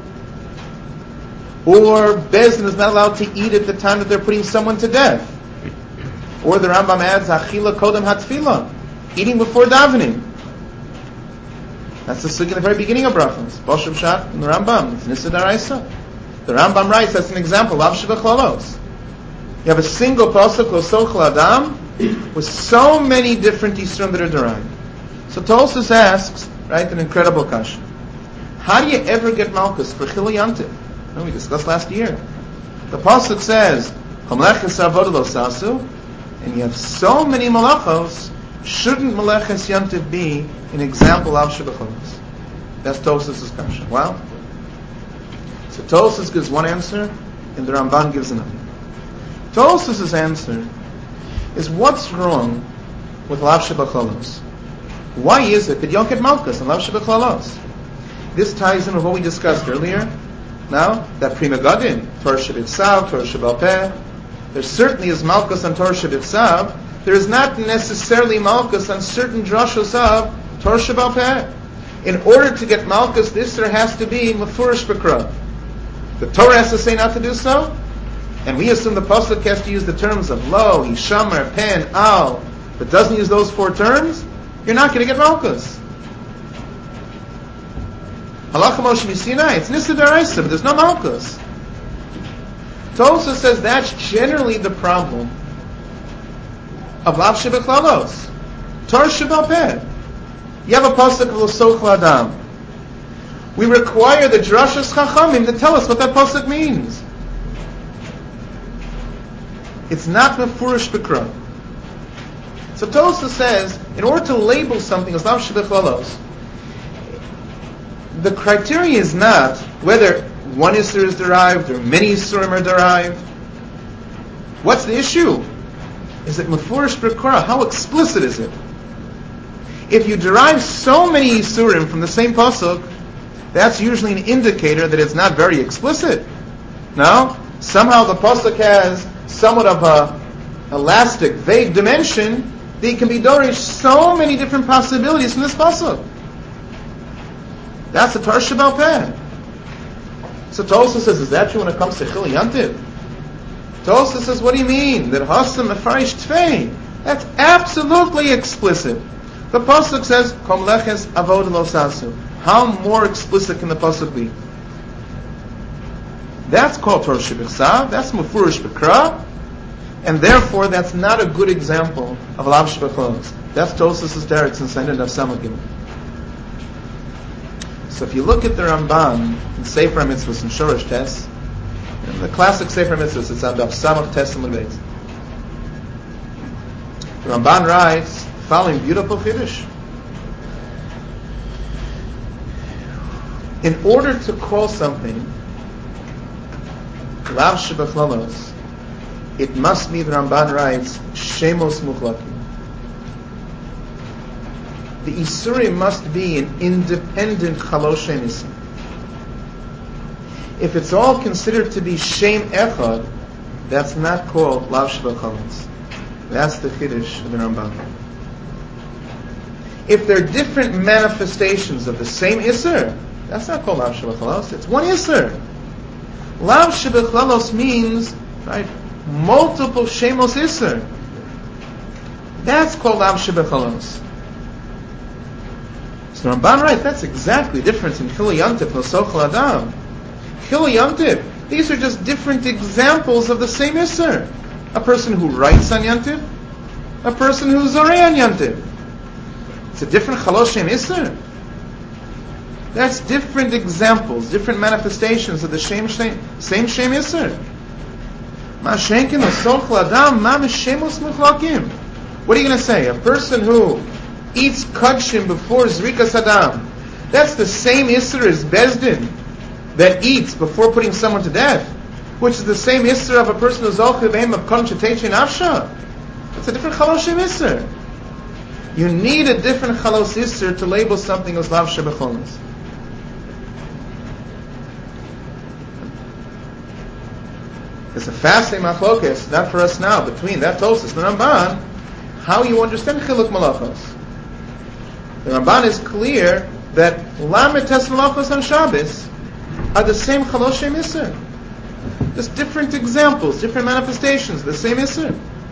Or Bezdin is not allowed to eat at the time that they're putting someone to death. Or the Rambam adds achila kodem hatfila, eating before davening. That's the sugi in the very beginning of brachos. Boshav Shat and the Rambam. It's Nisa Daraisa. The Rambam writes, that's an example. Lav Shebach Lalos. You have a single pasuk, Lo sochel adam, with so many different Yisroim that are derived. So Tosfos asks, right, an incredible kasha. How do you ever get malchus for Chil Yantiv? We discussed last year. The pasuk says, Chamleches avodah lo sasu, and you have so many malachos. Shouldn't Meleches Yantiv be an example of Shebach Lalos? That's Tosfos' kasha. Well, so Tosfos gives one answer, and the Ramban gives another. Tosfos' answer is what's wrong with Lav Shebach Lalos? Why is it that you don't get Malchus on Lav Shebach Lalos? This ties in with what we discussed earlier. Now, that Pri Megadim, Torah Shebitzav, Torah Shebal Peh, there certainly is Malchus on Torah Shebitzav. There is not necessarily Malchus on certain drashos of Torah Shebal Peh. In order to get Malchus, this there has to be Mefurish B'Krav. The Torah has to say not to do so, and we assume the pasuk has to use the terms of Lo, Hishamar, Pen, Al, but doesn't use those four terms. you're not going to get Malkus. Halacha Moshe Sinai, it's Nisa D'Oraisa, but there's no Malkus. Tosa says that's generally the problem of Lav Shebeklalos. Torah Shebal Peh. You have a pasuk of L'soch L'adam. We require the Drashas Chachamim to tell us what that pasuk means. It's not Mefurish B'Kra. So Tosa says, in order to label something as Lav Shebeklalos, the criteria is not whether one Isser is derived or many Isurim are derived. What's the issue? Is it Mefurish B'Kra? How explicit is it? If you derive so many Isurim from the same pasuk, that's usually an indicator that it's not very explicit. No? Somehow the pasuk has somewhat of a elastic, vague dimension that it can be dorish so many different possibilities from this pasuk. That's the Torah Shebal Peh. So Tosa says, is that true when it comes to Chil Yantiv? Tosa says, what do you mean? That Hasam Mefarish Tvei. That's absolutely explicit. The pasuk says, Kom leches avod lo sasu. How more explicit can the pasuk be? That's called Torah Shebechsav. That's Mefurish B'Kra. And therefore, that's not a good example of Lav Shebeklalos. That's Tosas' Derek and Sendin of Samagim. So if you look at the Ramban in Sefer HaMitzvos and Shorosh Tes, in the classic Sefer HaMitzvos, it's on Daf Samach Tes and Lebeis. The Ramban writes following beautiful Chiddush. In order to call something Lav Shebeklalos, it must be, the Ramban writes, Shemos Muchlakim. The Isurim must be an independent Chalosh Isim. If it's all considered to be Shem Echad, that's not called Lav Shebeklalos. That's the Chiddush of the Ramban. If they're different manifestations of the same Isser, that's not called Lav Shebeklalos. It's one Isser. Lav Shebeklalos means, right, multiple Shemos Isser. That's called Lav Shebeklalos. So Ramban writes, that's exactly the difference in Chil Yantiv and L'soch L'adam. Chil Yantiv, these are just different examples of the same Isser. A person who writes on Yantiv, a person who's Zorei on Yantiv. It's a different Chalosh Shem Isser. That's different examples, different manifestations of the same Shem Isser. Ma Shenkin L'soch L'adam, ma Shemos Muchlakim. What are you going to say? A person who eats Kadshim before Zrikas Hadam, that's the same Isser as Bezdin that eats before putting someone to death, which is the same Isser of a person who's Zolchiv of Kon Shetei Nafsha. It's a different Chaloshim Isser. You need a different Chalos Isser to label something as Lav Shebeklalos. It's a fascinating machlokes, not for us now, between that Tosas and the Ramban, how you understand Chiluk Malachos. The Ramban is clear that Lamed Tes Malachos on Shabbos are the same Chalosh Shem Isser. Just different examples, different manifestations, the same Isser.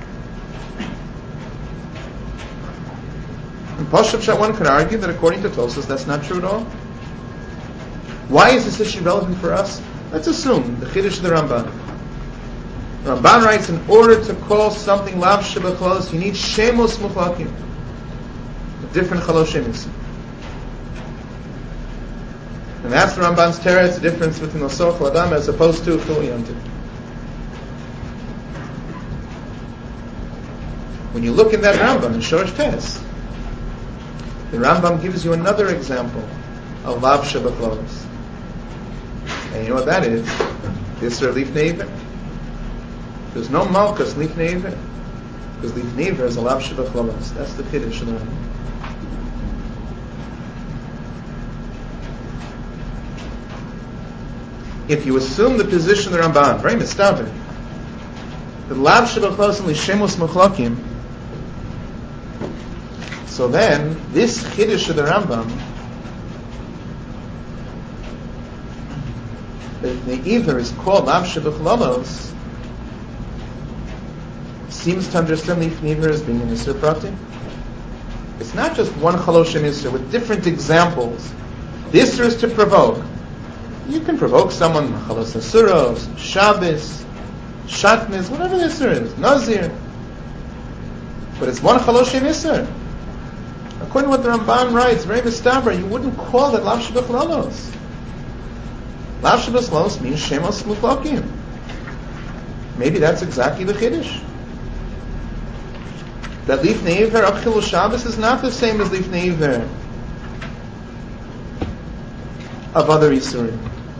In Pashup Shat, one could argue that according to Tosas, that's not true at all. Why is this issue relevant for us? Let's assume the Chiddush of the Ramban. The Ramban writes, in order to call something Lav Shebeklalos, you need Shemos Muchlakim, a different Chalosh Shem Isser. And that's the Ramban's teretz, the difference between L'soch L'adam as opposed to Chil Yantiv. When you look in that Rambam in Shorosh Tes, the Rambam gives you another example of Lav Shebeklalos. And you know what that is? Yisr Lifnei Iver. There's no Malkus Lifnei Iver, because Lifnei Iver is a Lav Shebeklalos. That's the Kiddush of the Rambam. If you assume the position of the Ramban, very mistaber, that Lav Shebeklalos and Lishemos Muchlakim, so then this Chiddush of the Rambam, that the Iver is called Lav Shebeklalos, seems to understand the Iver as being an Isser Prati. It's not just one Chaloshim Isser with different examples. The Isser is to provoke. You can provoke someone, Chalos Asuros, Shabbos, Shatnez, whatever the Isser is, Nazir. But it's one Chaloshim Isser. According to what the Ramban writes, very mistaber, you wouldn't call it Lav Shebechlalos. Lav Shebechlalos means Shemos Muflakim. Maybe that's exactly the Chiddush. That Lifnei Iver of Chilul Shabbos is not the same as Lifnei Iver of other Yisurim.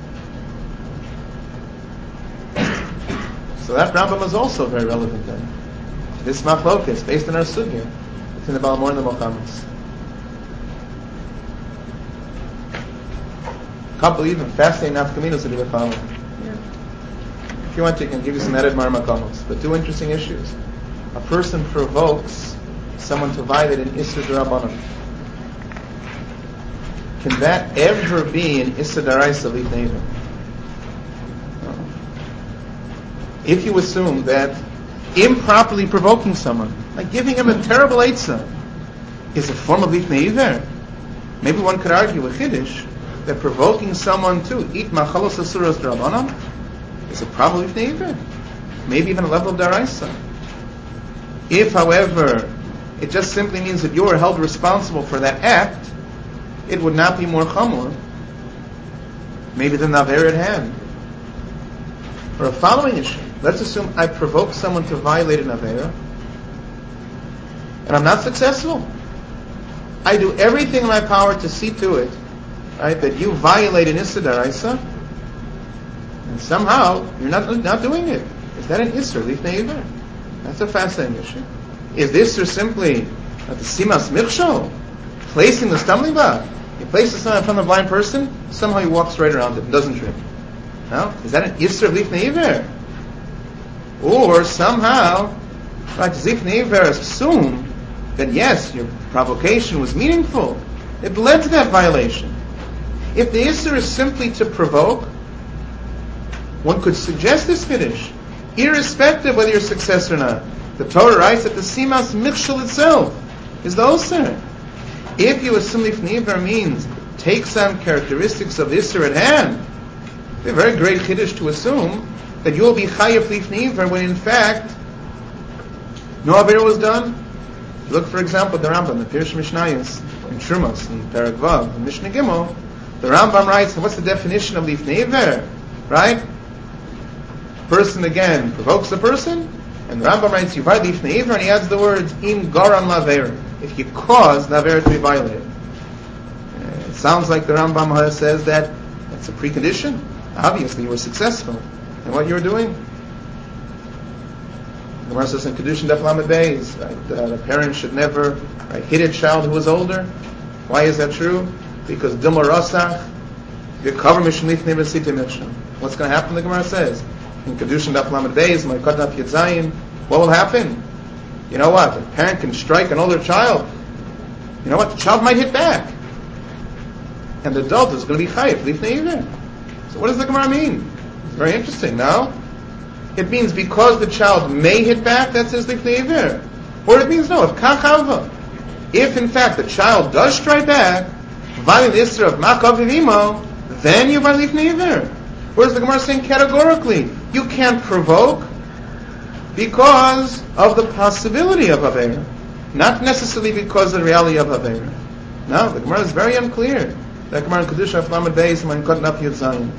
So that Rambam is also very relevant then. This machlokes, based on our sugya, between the Balmor and the Mochamis. Can't believe in fasting nafkaminos that he would follow. If you want, you can give you some added marmakomos. But two interesting issues. A person provokes someone to violate an Issur D'Rabbanan. Can that ever be an Issur D'Oraisa Lifnei Iver? No. If you assume that improperly provoking someone, like giving him a terrible eitzah, is a form of Lifnei Iver, maybe one could argue with Chiddush that provoking someone to eat machalos asuros D'Rabbanan is a problem Lifnei Iver, maybe even a level of D'Oraisa. If, however, it just simply means that you are held responsible for that act, it would not be more chamor, maybe than the Avera at hand. Or a following issue. Let's assume I provoke someone to violate an Avera, and I'm not successful. I do everything in my power to see to it, right, that you violate an Issur D'Oraisa, and somehow you're not doing it. Is that an Issur Lifnei Iver? That's a fascinating issue. Is this or simply the Simas Michshol, placing the stumbling block? You place the sign in front of a blind person, somehow he walks right around it and doesn't trip. No? Is that an Issur Lifnei Iver? Or somehow, right, does Lifnei Iver assume that yes, your provocation was meaningful? It led to that violation. If the Issur is simply to provoke, one could suggest this Kiddush, irrespective of whether you're successful or not. The Torah writes that the Simas Michshol itself is the Osir. If you assume Lifnei Iver means take some characteristics of the Issur at hand, it's a very great Kiddush to assume that you will be Chayef Lifnei Iver when in fact no Avera was done. Look, for example, the Rambam, the Pirush Mishnayos, in Trumos, in Perek Vav, in Mishnah Gimel, the Rambam writes, what's the definition of Lifnei Iver? Right? Person again provokes the person, and the Rambam writes, you violate Lifnei Iver, and he adds the words, Im Garan Laver, if you cause the Avera to be violated. It sounds like the Rambam says that it's a precondition. Obviously, you were successful in what you were doing. The Gemara says in Kedushin Daf Lamed Beis, right, the parent should never hit a child who is older. Why is that true? Because Dumar Rasach, you cover Mishum Lifnei Iver Sita Mishum. What's going to happen? The Gemara says in Kedushin Daf Lamed Beis, Ma'ikad Daf Yud Zayin, what will happen? You know what? A parent can strike an older child. You know what? The child might hit back, and the adult is going to be Chayef Lifnei Iver. So what does the Gemara mean? It's very interesting. Now, it means because the child may hit back, that says Lifnei Iver. Or it means no, if in fact the child does strike back, violate the Issur of Makav Vivimo, then you violate Lifnei Iver. Whereas the Gemara is saying categorically, you can't provoke because of the possibility of Avera, not necessarily because of the reality of Avera. No, the Gemara is very unclear. The Gemara in Kedusha of Lamed Beis, Ma'ikad Daf Yud Zayin.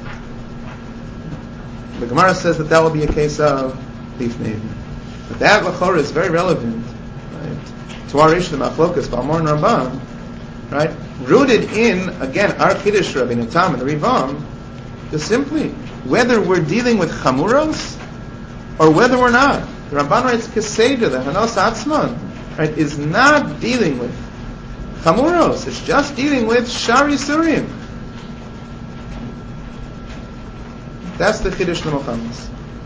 The Gemara says that will be a case of Lifnei Iver. But that L'chorah is very relevant, right, to our issue, the Machlokas, Balmor and Ramban, right, rooted in, again, our Kiddush, Rabbeinu Tam and the Rivam, is simply whether we're dealing with Chamuros or whether we're not. The Ramban writes, Keseda, the Hanos Atzman, right, is not dealing with Chamuros, it's just dealing with Shari Surim. That's the Chiddush L'Mochamis.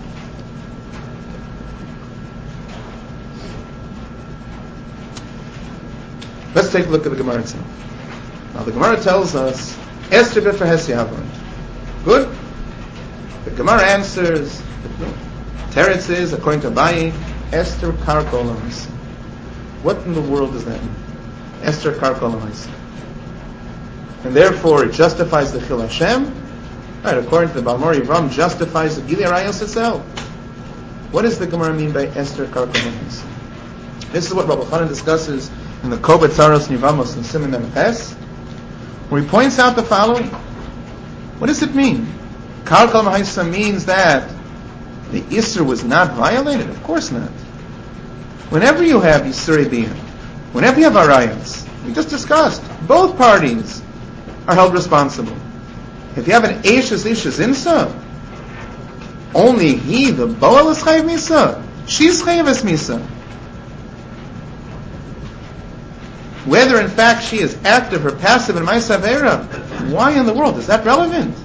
Let's take a look at the Gemara itself. Now the Gemara tells us, Esther b'Fahesi Havon. Good? The Gemara answers, Teretz is, according to Abaye, Esther Karkolams. What in the world does that mean? Esther Karkol L'Maisa. And therefore it justifies the Chil Hashem. Right, according to the Balmor Yivram, justifies the Gilei Arayos itself. What does the Gemara mean by Esther Karkol L'Maisa? This is what Rabbi Chanan discusses in the Kol B'Tzaros Nivamos in Siman Mem Ches, where he points out the following. What does it mean? Karkol L'Maisa means that the Isser was not violated? Of course not. Whenever you have Yisrei Biyah, whenever you have Arayos, we just discussed, both parties are held responsible. If you have an Eishes Insa, only he, the Boel, is Chayiv Misa. She's Chayiv Es Misa. Whether in fact she is active or passive in Ma'aseh Avera, why in the world is that relevant?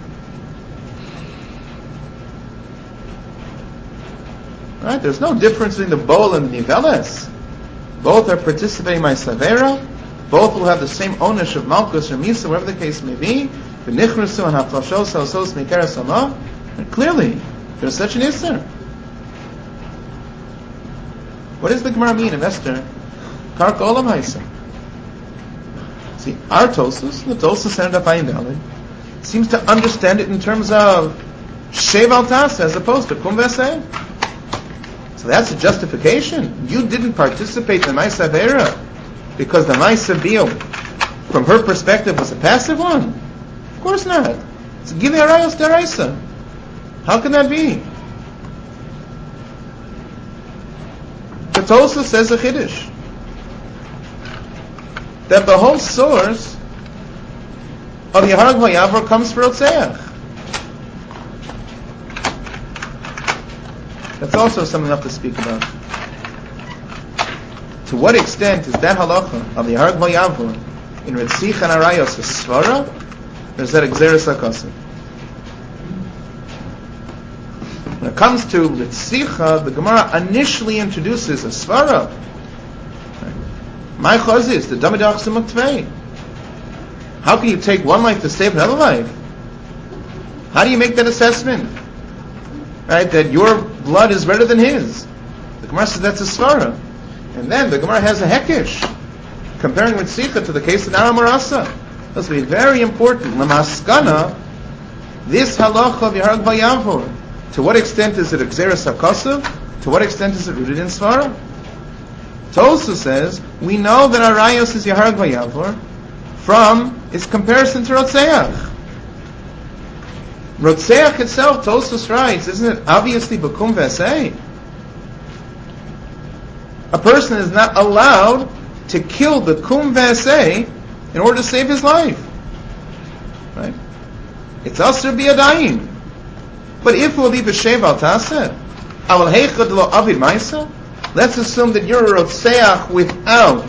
Right? There's no difference between the Boel and the Niveles. Both are participating in Ma'aseh Avera. Both will have the same ownership of Malchus or Misa, whatever the case may be. And clearly, there's such an Isser. What does the Gemara mean of Esther? Karkol L'Maisa. See, our Tosus, the Tosus and Afayin Daled, seems to understand it in terms of Shev Al Tas as opposed to Kum V'Aseh. So that's a justification. You didn't participate in the Ma'aseh Avera because the Ma'aseh Biyah, from her perspective, was a passive one. Of course not. It's Gilei Arayos D'Oraisa. How can that be? The Tosus says a Chiddush that the whole source of Yeharag Vayavor comes from Rotzeach. That's also something enough to speak about. To what extent is that halacha of the Yeharag Vayavor in Ritzich and Arayos a svara, or is that Gzeres HaKasav? When it comes to Ritzicha, the Gemara initially introduces a svara. My chaz is the Damidach Simuk Tvei. How can you take one life to save another life? How do you make that assessment? Right, that your blood is redder than his. The Gemara says that's a svara. And then the Gemara has a hekesh, comparing Ritzicha to the case of Nara Marasa. That's going to be very important. Lamaskana, this halacha of Yeharag Vayavor, to what extent is it Gzeres HaKasav? To what extent is it rooted in svara? Tosu says, we know that Arayos is Yeharag Vayavor from its comparison to Rotzeach. Rotzeach itself, Tosus writes, isn't it obviously B'kum V'Aseh? A person is not allowed to kill the Kum V'Aseh in order to save his life. Right? It's Asr B'Yadayim. But if it will be B'Shev Al Taseh, Awal Heichad Lo Avid Maisa, let's assume that you're a Rotzeach without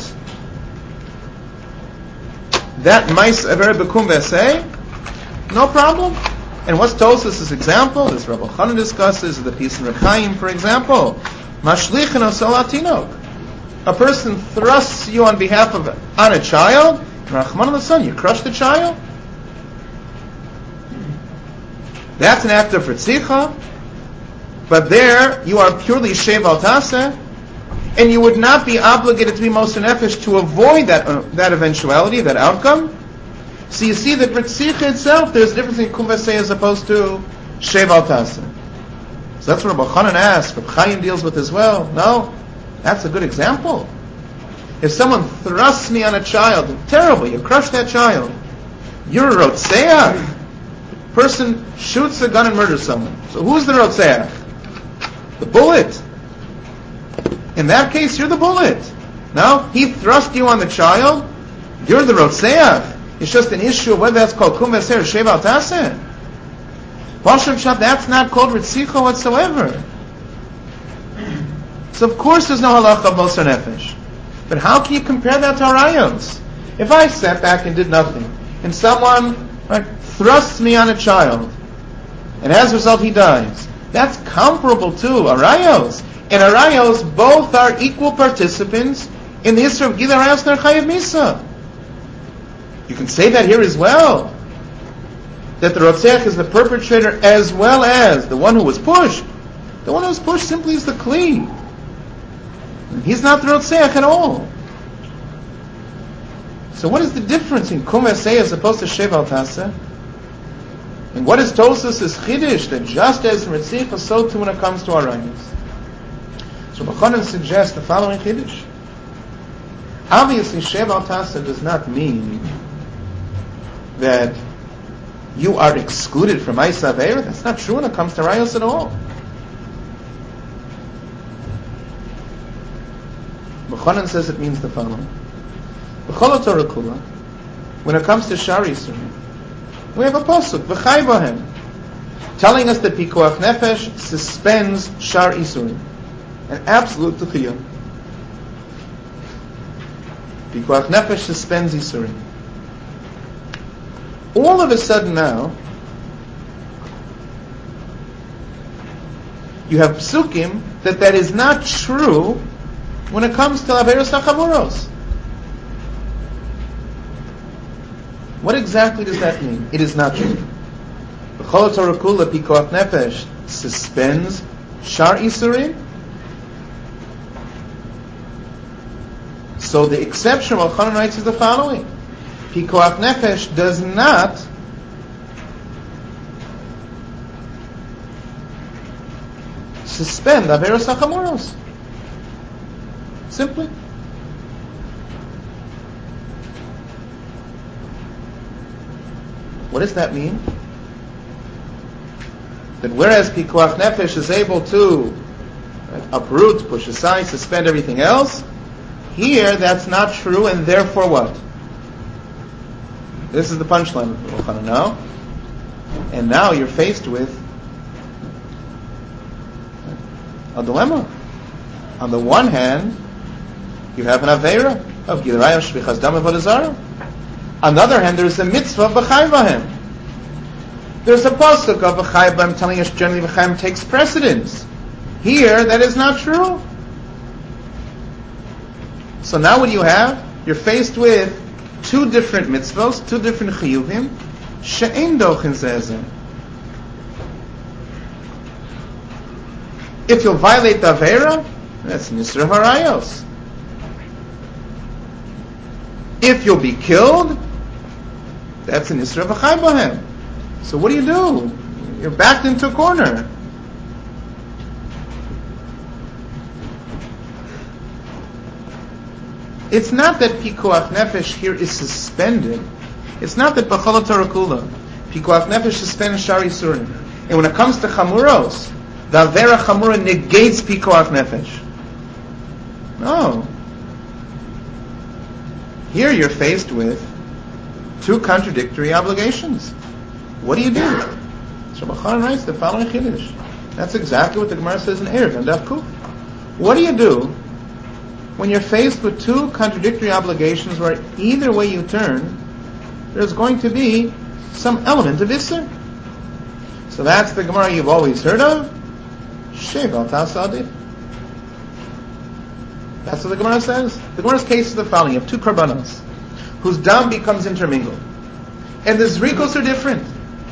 that Maisa Aver B'Kum V'Aseh, no problem. And what's Tosus' example? This Rabbi Chanan discusses the piece in Reb Chaim, for example. Mashlichin Osol Atinok. A person thrusts you on a child, Rachman al-Son, you crush the child. That's an act of Ritzicha, but there you are purely Shev Al Taseh, and you would not be obligated to be Moser Nefesh to avoid that eventuality, that outcome. So you see that Ritzicha itself, there's a difference in Kum V'Aseh as opposed to Shev Al Taseh. So that's what Rabbi Chanan asks, Rabbi Chaim deals with as well. No, that's a good example. If someone thrusts me on a child, terrible, you crush that child. You're a Rotzeach. Person shoots a gun and murders someone. So who's the Rotzeach? The bullet. In that case, you're the bullet. No, he thrust you on the child. You're the Rotzeach. It's just an issue of whether that's called Kum V'Aseh or Shev Al Taseh. Pashup Pshat, that's not called Ritzicha whatsoever. So of course there's no halacha of Moser Nefesh. But how can you compare that to Arayos? If I sat back and did nothing, and someone thrusts me on a child, and as a result he dies, that's comparable to Arayos. In Arayos, both are equal participants in the history of Gilei Arayos Ner Chayiv Misa. You can say that here as well, that the Rotzeach is the perpetrator as well as the one who was pushed. The one who was pushed simply is the Kli. He's not the Rotzeach at all. So what is the difference in kum esei as opposed to shev al taseh? And what is Tosfos is chiddush that just as Ritzicha, so too when it comes to arayos. So B'chanan suggests the following chiddush. Obviously, shev al taseh does not mean that you are excluded from Ma'aseh Aveira. That's not true when it comes to arayos at all. B'chanan says it means the following. B'chol Torah kula, when it comes to Shar Yisurim, we have a pasuk, v'chai bohem, telling us that Pikuach Nefesh suspends Shar Yisurim, an absolute tuchiyah. Pikuach Nefesh suspends Yisurim. All of a sudden now, you have psukim that is not true when it comes to Averos HaChamuros. What exactly does that mean? It is not true. B'chol Torah kula Pikuach Nefesh suspends Shar Isurim. So the exception of Al-Chanan writes is the following. Pikuach Nefesh does not suspend Averos HaChamuros. Simply. What does that mean? That whereas Pikuach Nefesh is able to uproot, push aside, suspend everything else, here that's not true, and therefore what? This is the punchline of Yochanan now. And now you're faced with a dilemma. On the one hand, you have an Aveira of Gilrayim Shvichas Dam Avodah Zarah. On the other hand, there is a mitzvah of B'chai Bahem. There's a pasuk of B'chai Bahem telling us generally B'chai takes precedence. Here, that is not true. So now what do you have? You're faced with two different mitzvahs, two different chiyuvim, she'ein dochin zeh. If you'll violate the Aveira, that's Nisra Harayos. If you'll be killed, that's an Isra B'chai Bohem. So what do? You're backed into a corner. It's not that Pikuach Nefesh here is suspended. It's not that B'chol Torah Kula Pikuach Nefesh suspends Shar Yisurim. And when it comes to Chamuros, the Avera Chamura negates Pikuach Nefesh. No. Here you're faced with two contradictory obligations. What do? So B'chanan writes the following chiddush. That's exactly what the Gemara says in Erev and Daf Kuf. What do when you're faced with two contradictory obligations where either way you turn, there's going to be some element of Isser? So that's the Gemara you've always heard of. Shev al Taseh. That's what the Gemara says. The Gemara's case is the following. You have two karbanos whose dam becomes intermingled. And the zrikos are different.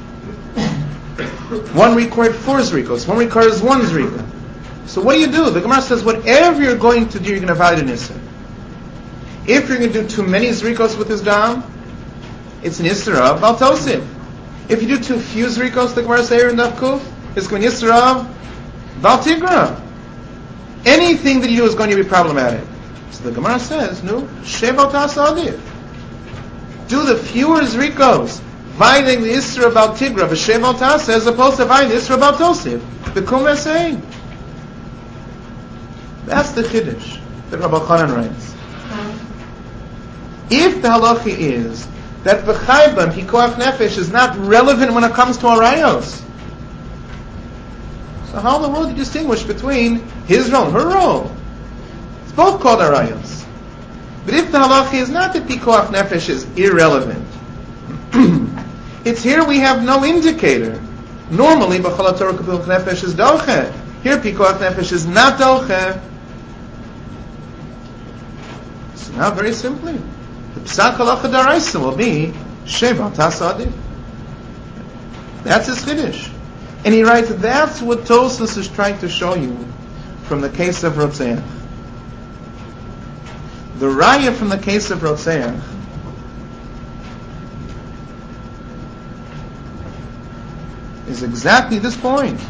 One required 4 zrikos, one requires 1 zrika. So what do? The Gemara says whatever you're going to do, you're going to violate an Isser. If you're going to do too many zrikos with his dam, it's an Isser of Bal Tosif. If you do too few zrikos, the Gemara says in Daf Kuf, it's going to be Isser of Bal Tigra. Anything that you do is going to be problematic. So the Gemara says, no, Shev al Taseh. Do the fewer zrikos, violating the Isra about Tigra, v'Shev al Taseh, as opposed to violating the Isra about Tosif. The Kum is saying. That's the Chiddush that Rabbi Chanan writes. If the halacha is that B'chai B'hem Pikuach Nefesh is not relevant when it comes to arayos, so how in the world do you distinguish between his role and her role? It's both called arayos. But if the halacha is not that Pikuach Nefesh is irrelevant, it's here we have no indicator. Normally, B'chol Torah Pikuach Nefesh is doche. Here, Pikuach Nefesh is not doche. So now, very simply, the Psak Halacha D'Oraisa will be Shev al Taseh. That's his chiddush. And he writes, that's what Tosfos is trying to show you from the case of Rotzeach. The raya from the case of Rotzeach is exactly this point.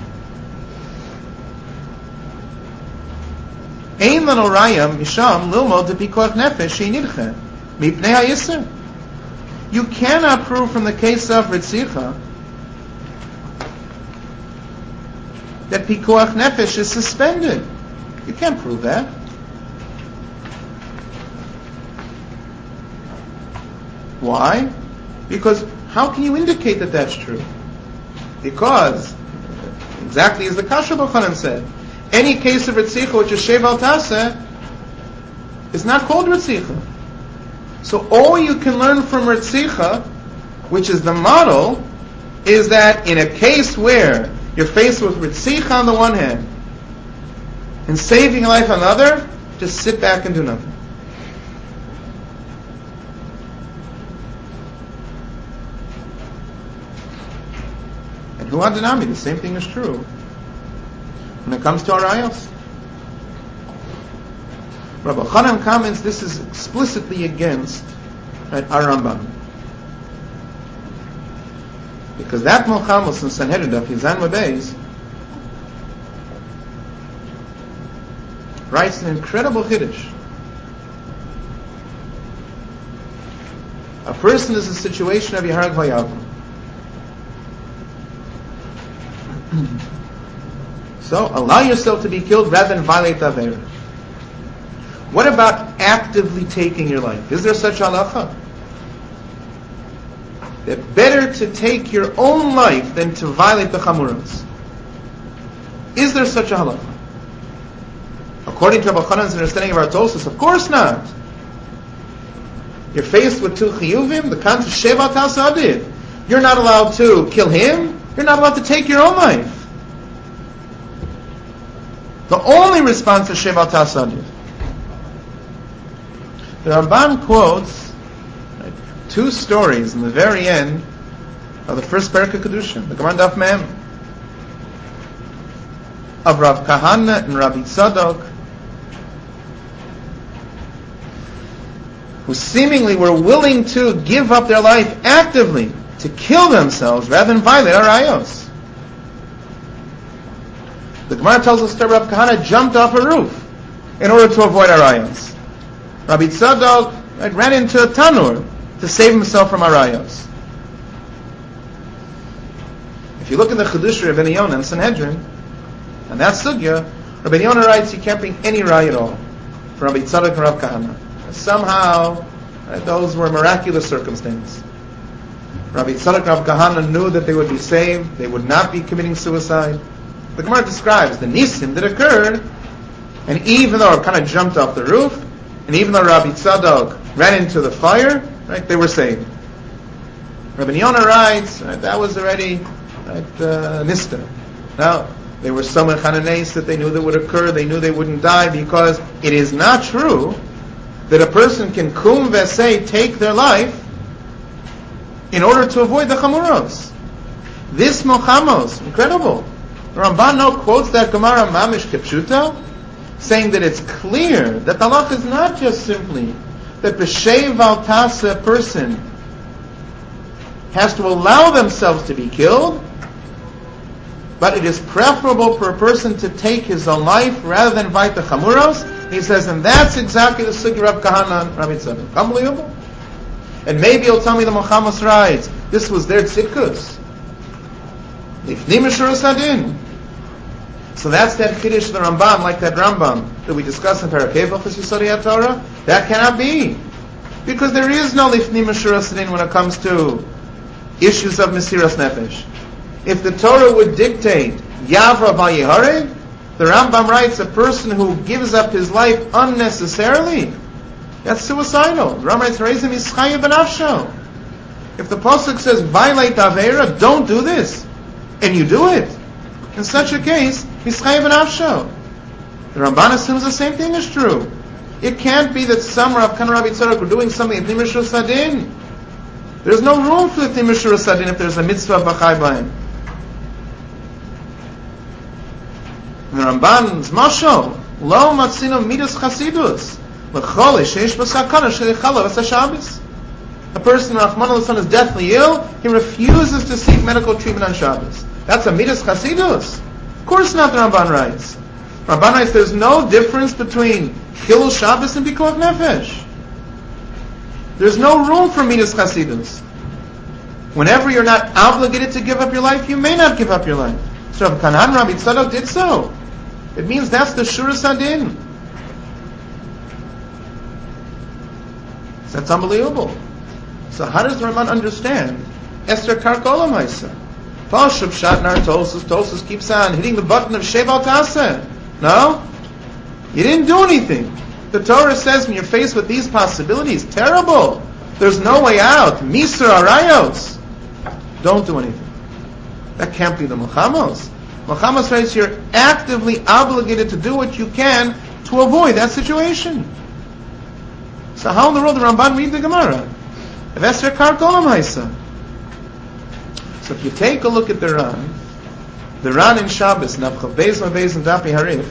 Ein lano raya misham lilmod depikoach nefesh sheinidche mipnei ha'yisr. You cannot prove from the case of Ritzicha that pikuach nefesh is suspended. You can't prove that. Why? Because how can you indicate that that's true? Because, exactly as the Kasha B'chanan said, any case of Ritzicha which is Shev al Taseh is not called Ritzicha. So all you can learn from Ritzicha, which is the model, is that in a case where you're faced with Ritzicha on the one hand and saving a life on the other, just sit back and do nothing. And Hu Adanami, the same thing is true when it comes to Arayos. Rabbi Chanan comments this is explicitly against our Rambam. Because that Milchamos in Sanhedrin Daf Yizan Beis writes an incredible Chiddush. A person is in a situation of Yiharag Vayavu. So allow yourself to be killed rather than violate the Aveira. What about actively taking your life? Is there such halacha? That better to take your own life than to violate the chamuros. Is there such a halacha? According to Rabbi Chanan's understanding of our Tosfos, of course not. You're faced with two chiyuvim, the concept Shevat Hasadid. You're not allowed to kill him. You're not allowed to take your own life. The only response is Shevat Hasadid. The Ramban quotes two stories in the very end of the first Perek of Kedushin, the Gemara Daf Mem, of Rav Kahana and Rabbi Tzadok, who seemingly were willing to give up their life actively to kill themselves rather than violate our ayos. The Gemara tells us that Rav Kahana jumped off a roof in order to avoid our ayos. Rabbi Tzadok ran into a tanur to save himself from arayos. If you look at the Chedush of Rabbi Yonah and Sanhedrin, and that sugya, Rabbi Yonah writes you can't bring any raya at all from Rabbi Tzadok and Rav Kahana. Somehow, those were miraculous circumstances. Rabbi Tzadok and Rav Kahana knew that they would be saved, they would not be committing suicide. The Gemara describes the nisim that occurred, and even though it kind of jumped off the roof, and even though Rabbi Tzadok ran into the fire, they were saved. Rabbi Yonah writes that was already nista. Now they were so mechanenes that they knew that would occur. They knew they wouldn't die because it is not true that a person can kum v'sei take their life in order to avoid the chamuros. This mochamos, incredible. The Ramban quotes that Gemara Mamish Kepshuta, saying that it's clear that the halach is not just simply that b'sheiv al tasa a person has to allow themselves to be killed, but it is preferable for a person to take his own life rather than invite the chamuros. He says, and that's exactly the sugya of Kahana and Rabbi Tzadok. Unbelievable. And maybe he'll tell me the Muhammad writes, this was their tzidkus. Lifnim Meshuras Hadin. So that's that Chiddush of the Rambam, like that Rambam that we discussed in Perek Evachas Yisodei HaTorah. That cannot be. Because there is no Lifnim Meshuras Hadin when it comes to issues of Mesiras Nefesh. If the Torah would dictate Yavra V'Yihareg, the Rambam writes a person who gives up his life unnecessarily, that's suicidal. The Rambam writes, Reizim Yischayev B'Nafsho. If the Pasuk says, violate Aveira, don't do this, and you do it, in such a case, Yischayev B'Nafsho. The Ramban assumes the same thing is true. It can't be that some Rav Kahana Rabbi Tzadok were doing something in Lifnim Meshuras Hadin. There's no room for Lifnim Meshuras Hadin if there's a mitzvah of B'chai B'hem. The Ramban's mashal, lo matzino midas chasidus, l'chole sheish b'sakana sheichalav es haShabbos. A person, Rahman al-San, is deathly ill, he refuses to seek medical treatment on Shabbos. That's a midas chasidus. Of course not, the Ramban writes. Ramban writes there's no difference between Chilul Shabbos and Pikuach Nefesh. There's no room for midas chasidus. Whenever you're not obligated to give up your life, you may not give up your life. So Rabbi Kanan Rabbi Tzadok did so. It means that's the Shuras Hadin. That's unbelievable. So how does the Ramban understand Esther Karkola Maisa? Pashub Shatnar Tosus keeps on hitting the button of Sheval Taseh. No? You didn't do anything. The Torah says when you're faced with these possibilities, terrible. There's no way out. Misur Arayos. Don't do anything. That can't be the Muhammos. Muhammos writes you're actively obligated to do what you can to avoid that situation. So how in the world the Ramban read the Gemara? If Esther Karkolam Haisa. So if you take a look at the Ran in Shabbos, Navchav Beis Mabeis and Dapi Harif,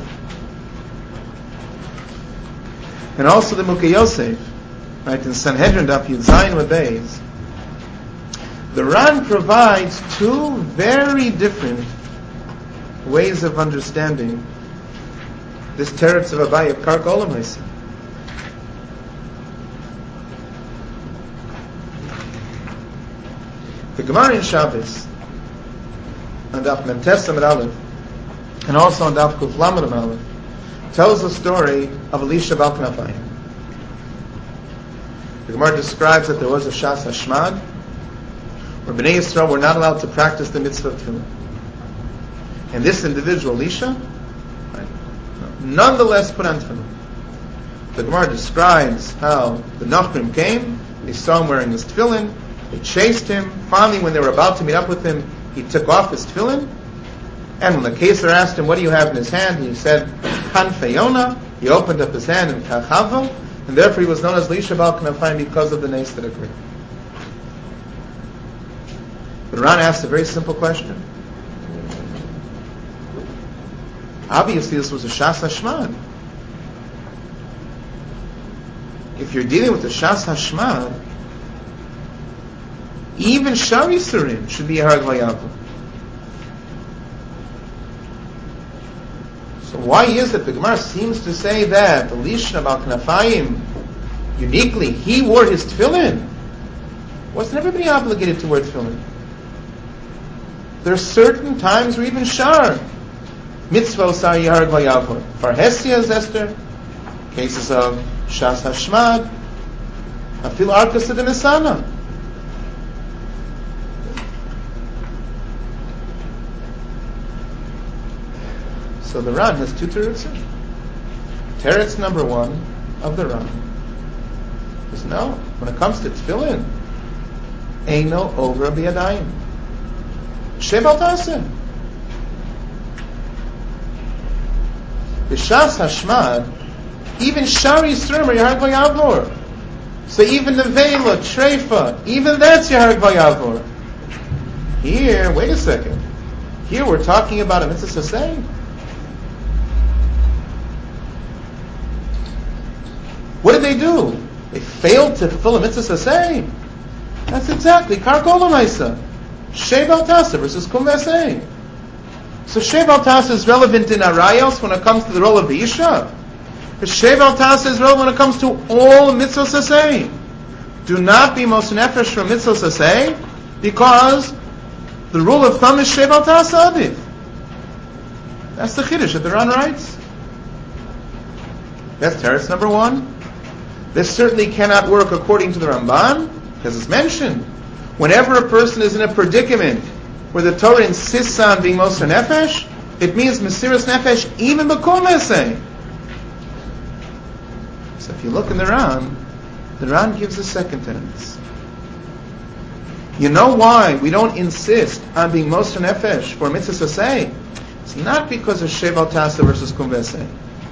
and also the Mukhe Yosef, right, in Sanhedrin Daf Yud Zayin Mabeis, the Ran provides two very different ways of understanding this teretz of Abaye of Karkolam Haisa. The Gemara in Shabbos, on Daf Mentes Amud Aleph, and also on Daf Kuf Lamed Amud Aleph, tells the story of Elisha Bal Knafayim. The Gemara describes that there was a Shas Hashmad, where Bnei Yisrael were not allowed to practice the mitzvah of tefillin. And this individual, Elisha, nonetheless put on tefillin. The Gemara describes how the Nachrim came, they saw him wearing his tefillin, they chased him. Finally, when they were about to meet up with him, he took off his tefillin. And when the Kesar asked him, what do you have in his hand? He said, Hanfei Yonah. He opened up his hand and Kachavel. And therefore he was known as Elisha Bal Knafayim because of the nace that occurred. But Ran asked a very simple question. Obviously this was a Shas Hashmad. If you're dealing with a Shas Hashmad, even Shari Surim should be a Harag Vayavu. So why is it the Gemara seems to say that Elisha Bal Knafayim, uniquely, he wore his tefillin? Wasn't everybody obligated to wear tefillin? There are certain times where even Shar Mitzvah Sar Harag Vayavu. Farhesia Zester, cases of Shas Hashmad, Afil Arkas Nisana. So the Ran has two teretzim. Teretz number one of the Ran is no. When it comes to tefillin, Eino over biyadayim. Sheval taseh. B'shas hashmad, even Shari Yisrael are Yaharag Vayavor. So even the Vela, Treifa, even that's Yaharag Vayavor. Here, wait a second. Here we're talking about a mitzvah saseh. What did they do? They failed to fulfill a mitzvah saseh. That's exactly Karkolam Haisa. Sheval Taseh versus Kum Veseh. So Sheval Taseh is relevant in Arayos when it comes to the role of the Isha. But Sheval Taseh is relevant when it comes to all mitzvah saseh. Do not be most nefesh from mitzvah saseh, because the rule of thumb is Sheval Taseh Adif. That's the Chiddush that the Ran writes. That's teretz number one. This certainly cannot work according to the Ramban, because it's mentioned. Whenever a person is in a predicament where the Torah insists on being Moser Nefesh, it means Mesiras Nefesh even B'Kol Meseh. So if you look in the Ran gives a second tense. You know why we don't insist on being Moser Nefesh for Mitzvah Saseh? It's not because of Sheval Taseh versus Kum Veseh,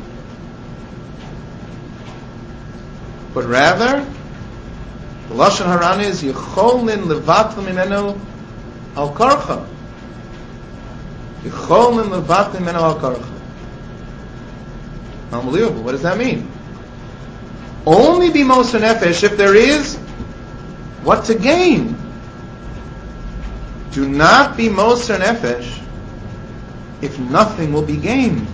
but rather, the Lashon Haran is Yicholin Levatl Mimenu Al Karcha. Yicholin Levatl Mimenu Al Karcha. Unbelievable. What does that mean? Only be Moser Nefesh if there is what to gain. Do not be Moser Nefesh if nothing will be gained.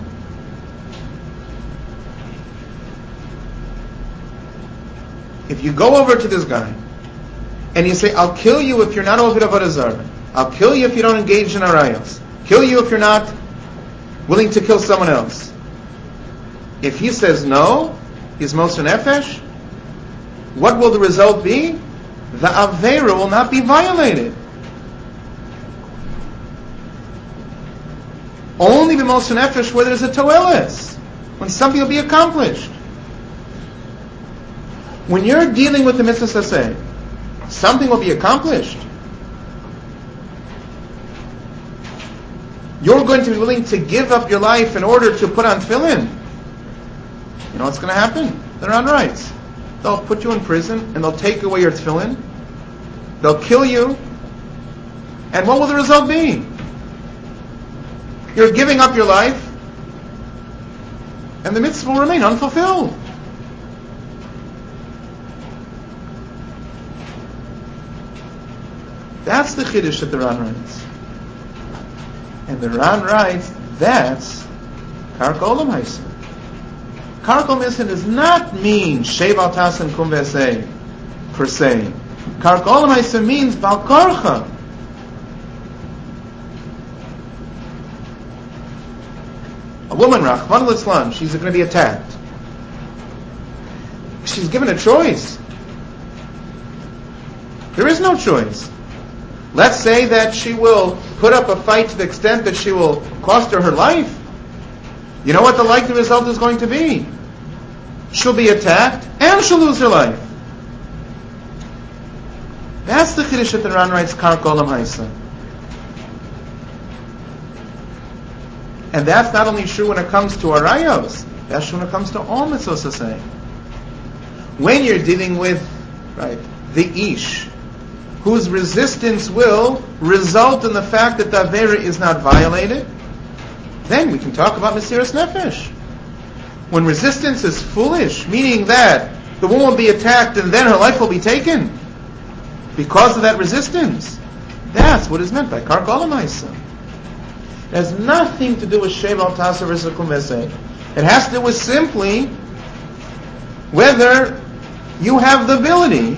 If you go over to this guy and you say, I'll kill you if you're not over Avodah Zarah. I'll kill you if you don't engage in arayos. Kill you if you're not willing to kill someone else. If he says no, he's Moser Nefesh, what will the result be? The Aveira will not be violated. Only the Moser Nefesh where there's a Toeles, when something will be accomplished. When you're dealing with the Mitzvah Saseh, something will be accomplished. You're going to be willing to give up your life in order to put on tefillin. You know what's going to happen? The Ran writes, they'll put you in prison and they'll take away your tefillin. They'll kill you. And what will the result be? You're giving up your life and the mitzvah will remain unfulfilled. That's the Chiddush that the Ran writes. And the Ran writes, that's Karka Olam Haisa. Karka Olam Haisa does not mean Sheval Tasan Kum Vesei per se. Karka Olam Haisa means Bal Korcha. A woman, Rachman Litzlan, she's going to be attacked. She's given a choice. There is no choice. Let's say that she will put up a fight to the extent that she will cost her life. You know what the likely result is going to be? She'll be attacked and she'll lose her life. That's the Chiddush that the Ran writes, Karka Olam Haisa. And that's not only true when it comes to arayos, that's true when it comes to all mitzvos Saseh. When you're dealing with, the Ish, whose resistance will result in the fact that the Avera is not violated, then we can talk about Mesiras Nefesh. When resistance is foolish, meaning that the woman will be attacked and then her life will be taken because of that resistance, that's what is meant by Karka Olam Haisa. It has nothing to do with Sheval Tasa versus Kum Vesei. It has to do with simply whether you have the ability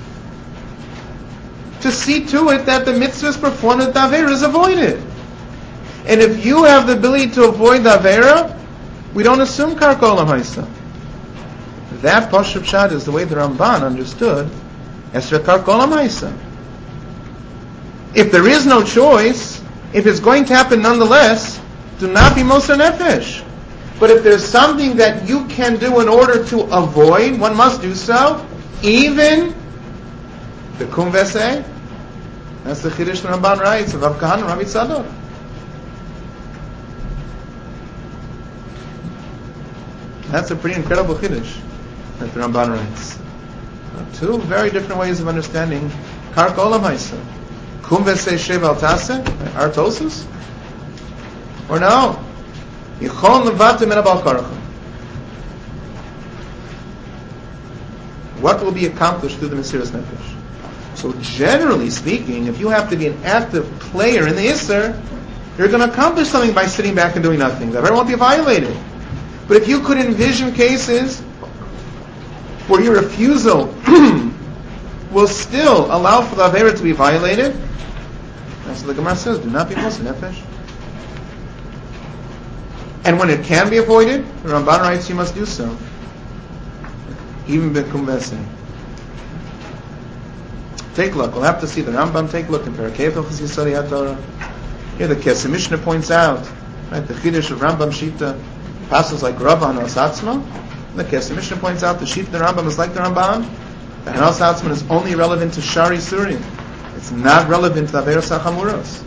to see to it that the mitzvah is performed and the Avera is avoided. And if you have the ability to avoid the Avera, we don't assume Karka Olam Haisa. That Pashut Pshat is the way the Ramban understood Esra Karka Olam Haisa. If there is no choice, if it's going to happen nonetheless, do not be Moser Nefesh. But if there's something that you can do in order to avoid, one must do so, even the Kum Vesei. That's the Chiddush the Ramban writes of Rav Kahana and Rabbi Tzadok. That's a pretty incredible Chiddush that the Ramban writes. Two very different ways of understanding Karka Olam Haisa. Kum Vesei Sheval Taseh, Artosis? Or no? Yichon Levatim En Abal Karcha. What will be accomplished through the Mesiras Nefesh? So generally speaking, if you have to be an active player in the Isser, you're going to accomplish something by sitting back and doing nothing. The Avera won't be violated. But if you could envision cases where your refusal will still allow for the Avera to be violated, that's what the Gemara says, do not be Moser Nefesh. And when it can be avoided, the Ramban writes you must do so. Even B'kum Vesei. Take a look. We'll have to see the Rambam. Take a look in Parakeh Hilchos Yisodei HaTorah. Here the Kesef Mishnah points out, the Chiddush of Rambam Shita, passages like Rav Hanas Atzma. The Kesef Mishnah points out the Shita of the Rambam is like the Ramban. The Hanas Atzma is only relevant to Shari Surim. It's not relevant to Averos HaChamuros.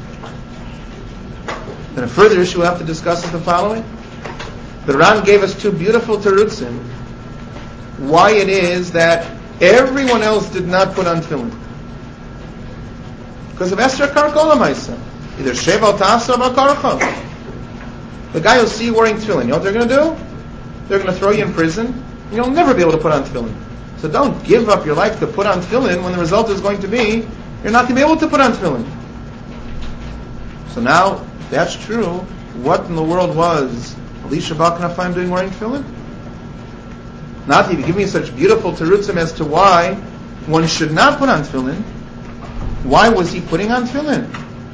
Then a further issue we'll have to discuss is the following. The Ran gave us two beautiful terutzim why it is that everyone else did not put on tefillin. Because of Esra Karka Olam Haisa. Either Sheval Tasa or Karcha. The guy will see you wearing tefillin. You know what they're going to do? They're going to throw you in prison. And you'll never be able to put on tefillin. So don't give up your life to put on tefillin when the result is going to be you're not going to be able to put on tefillin. So now, if that's true, what in the world was Elisha Bal Knafayim doing wearing tefillin? Not even give me such beautiful terutzim as to why one should not put on tefillin. Why was he putting on tefillin?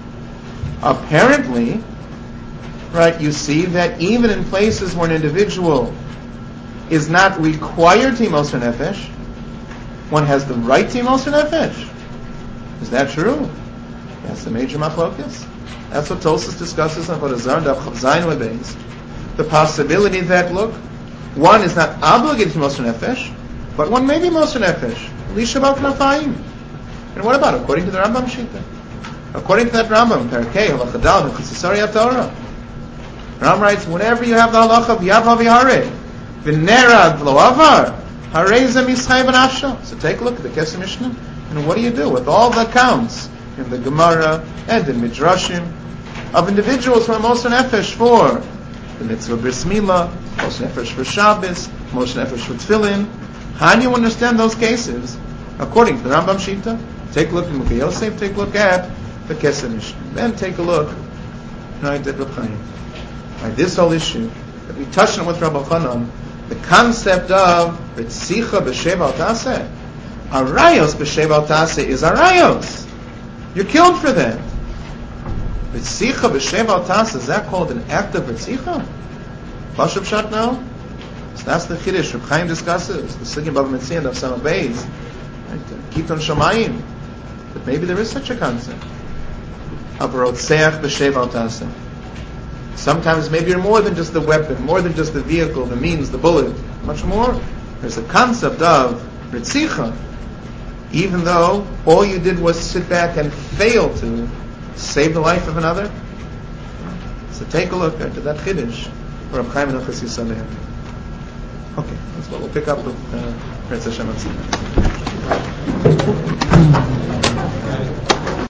Apparently, right, you see that even in places where an individual is not required to Moser Nefesh, one has the right to Moser Nefesh. Is that true? That's the major machlokas. That's what Tosfos discusses on Avodah Zarah, Daf Chav Zayin Lebeis. The possibility that, look, one is not obligated to Moser Nefesh, but one may be Moser Nefesh. Elisha Bal Knafayim. And what about according to the Rambam Shita? According to that Rambam, Perkei Halacha Dal V'Chisasari HaTorah, Ram writes, whenever you have the halacha v'yav ha'viharei v'nerad v'lo avar harei ze mischai b'nafsho. So take a look at the Kesef Mishnah, and what do you do with all the accounts in the Gemara and in Midrashim of individuals who are Moser Nefesh for the mitzvah bris milah, Moser Nefesh for Shabbos, Moser Nefesh for Tefillin? How do you understand those cases? According to the Rambam Shita, take a look at Mukhe Yosef, take a look at the Kesef Mishnah, then take a look right at Reb Chaim. Right, this whole issue that we touched on with Rabbi Chanan, the concept of Ritzicha b'Shev al Taseh, Arayos b'Shev al Taseh is Arayos. You're killed for that. Ritzicha b'Shev al Taseh, is that called an act of Ritzicha? Pashup Shat now? So that's the Chiddush Reb Chaim discusses, the Sugya Bava Metzia of Sama Beis, Kiton Shamayim, that maybe there is such a concept of Rotzeach b'Shev al Taseh. Sometimes maybe you're more than just the weapon, more than just the vehicle, the means, the bullet. Much more. There's a concept of Ritzicha, even though all you did was sit back and fail to save the life of another. So take a look at that Chiddush for Reb Chaim Menachos Yisaleim. Okay, that's what we'll pick up with Hashem.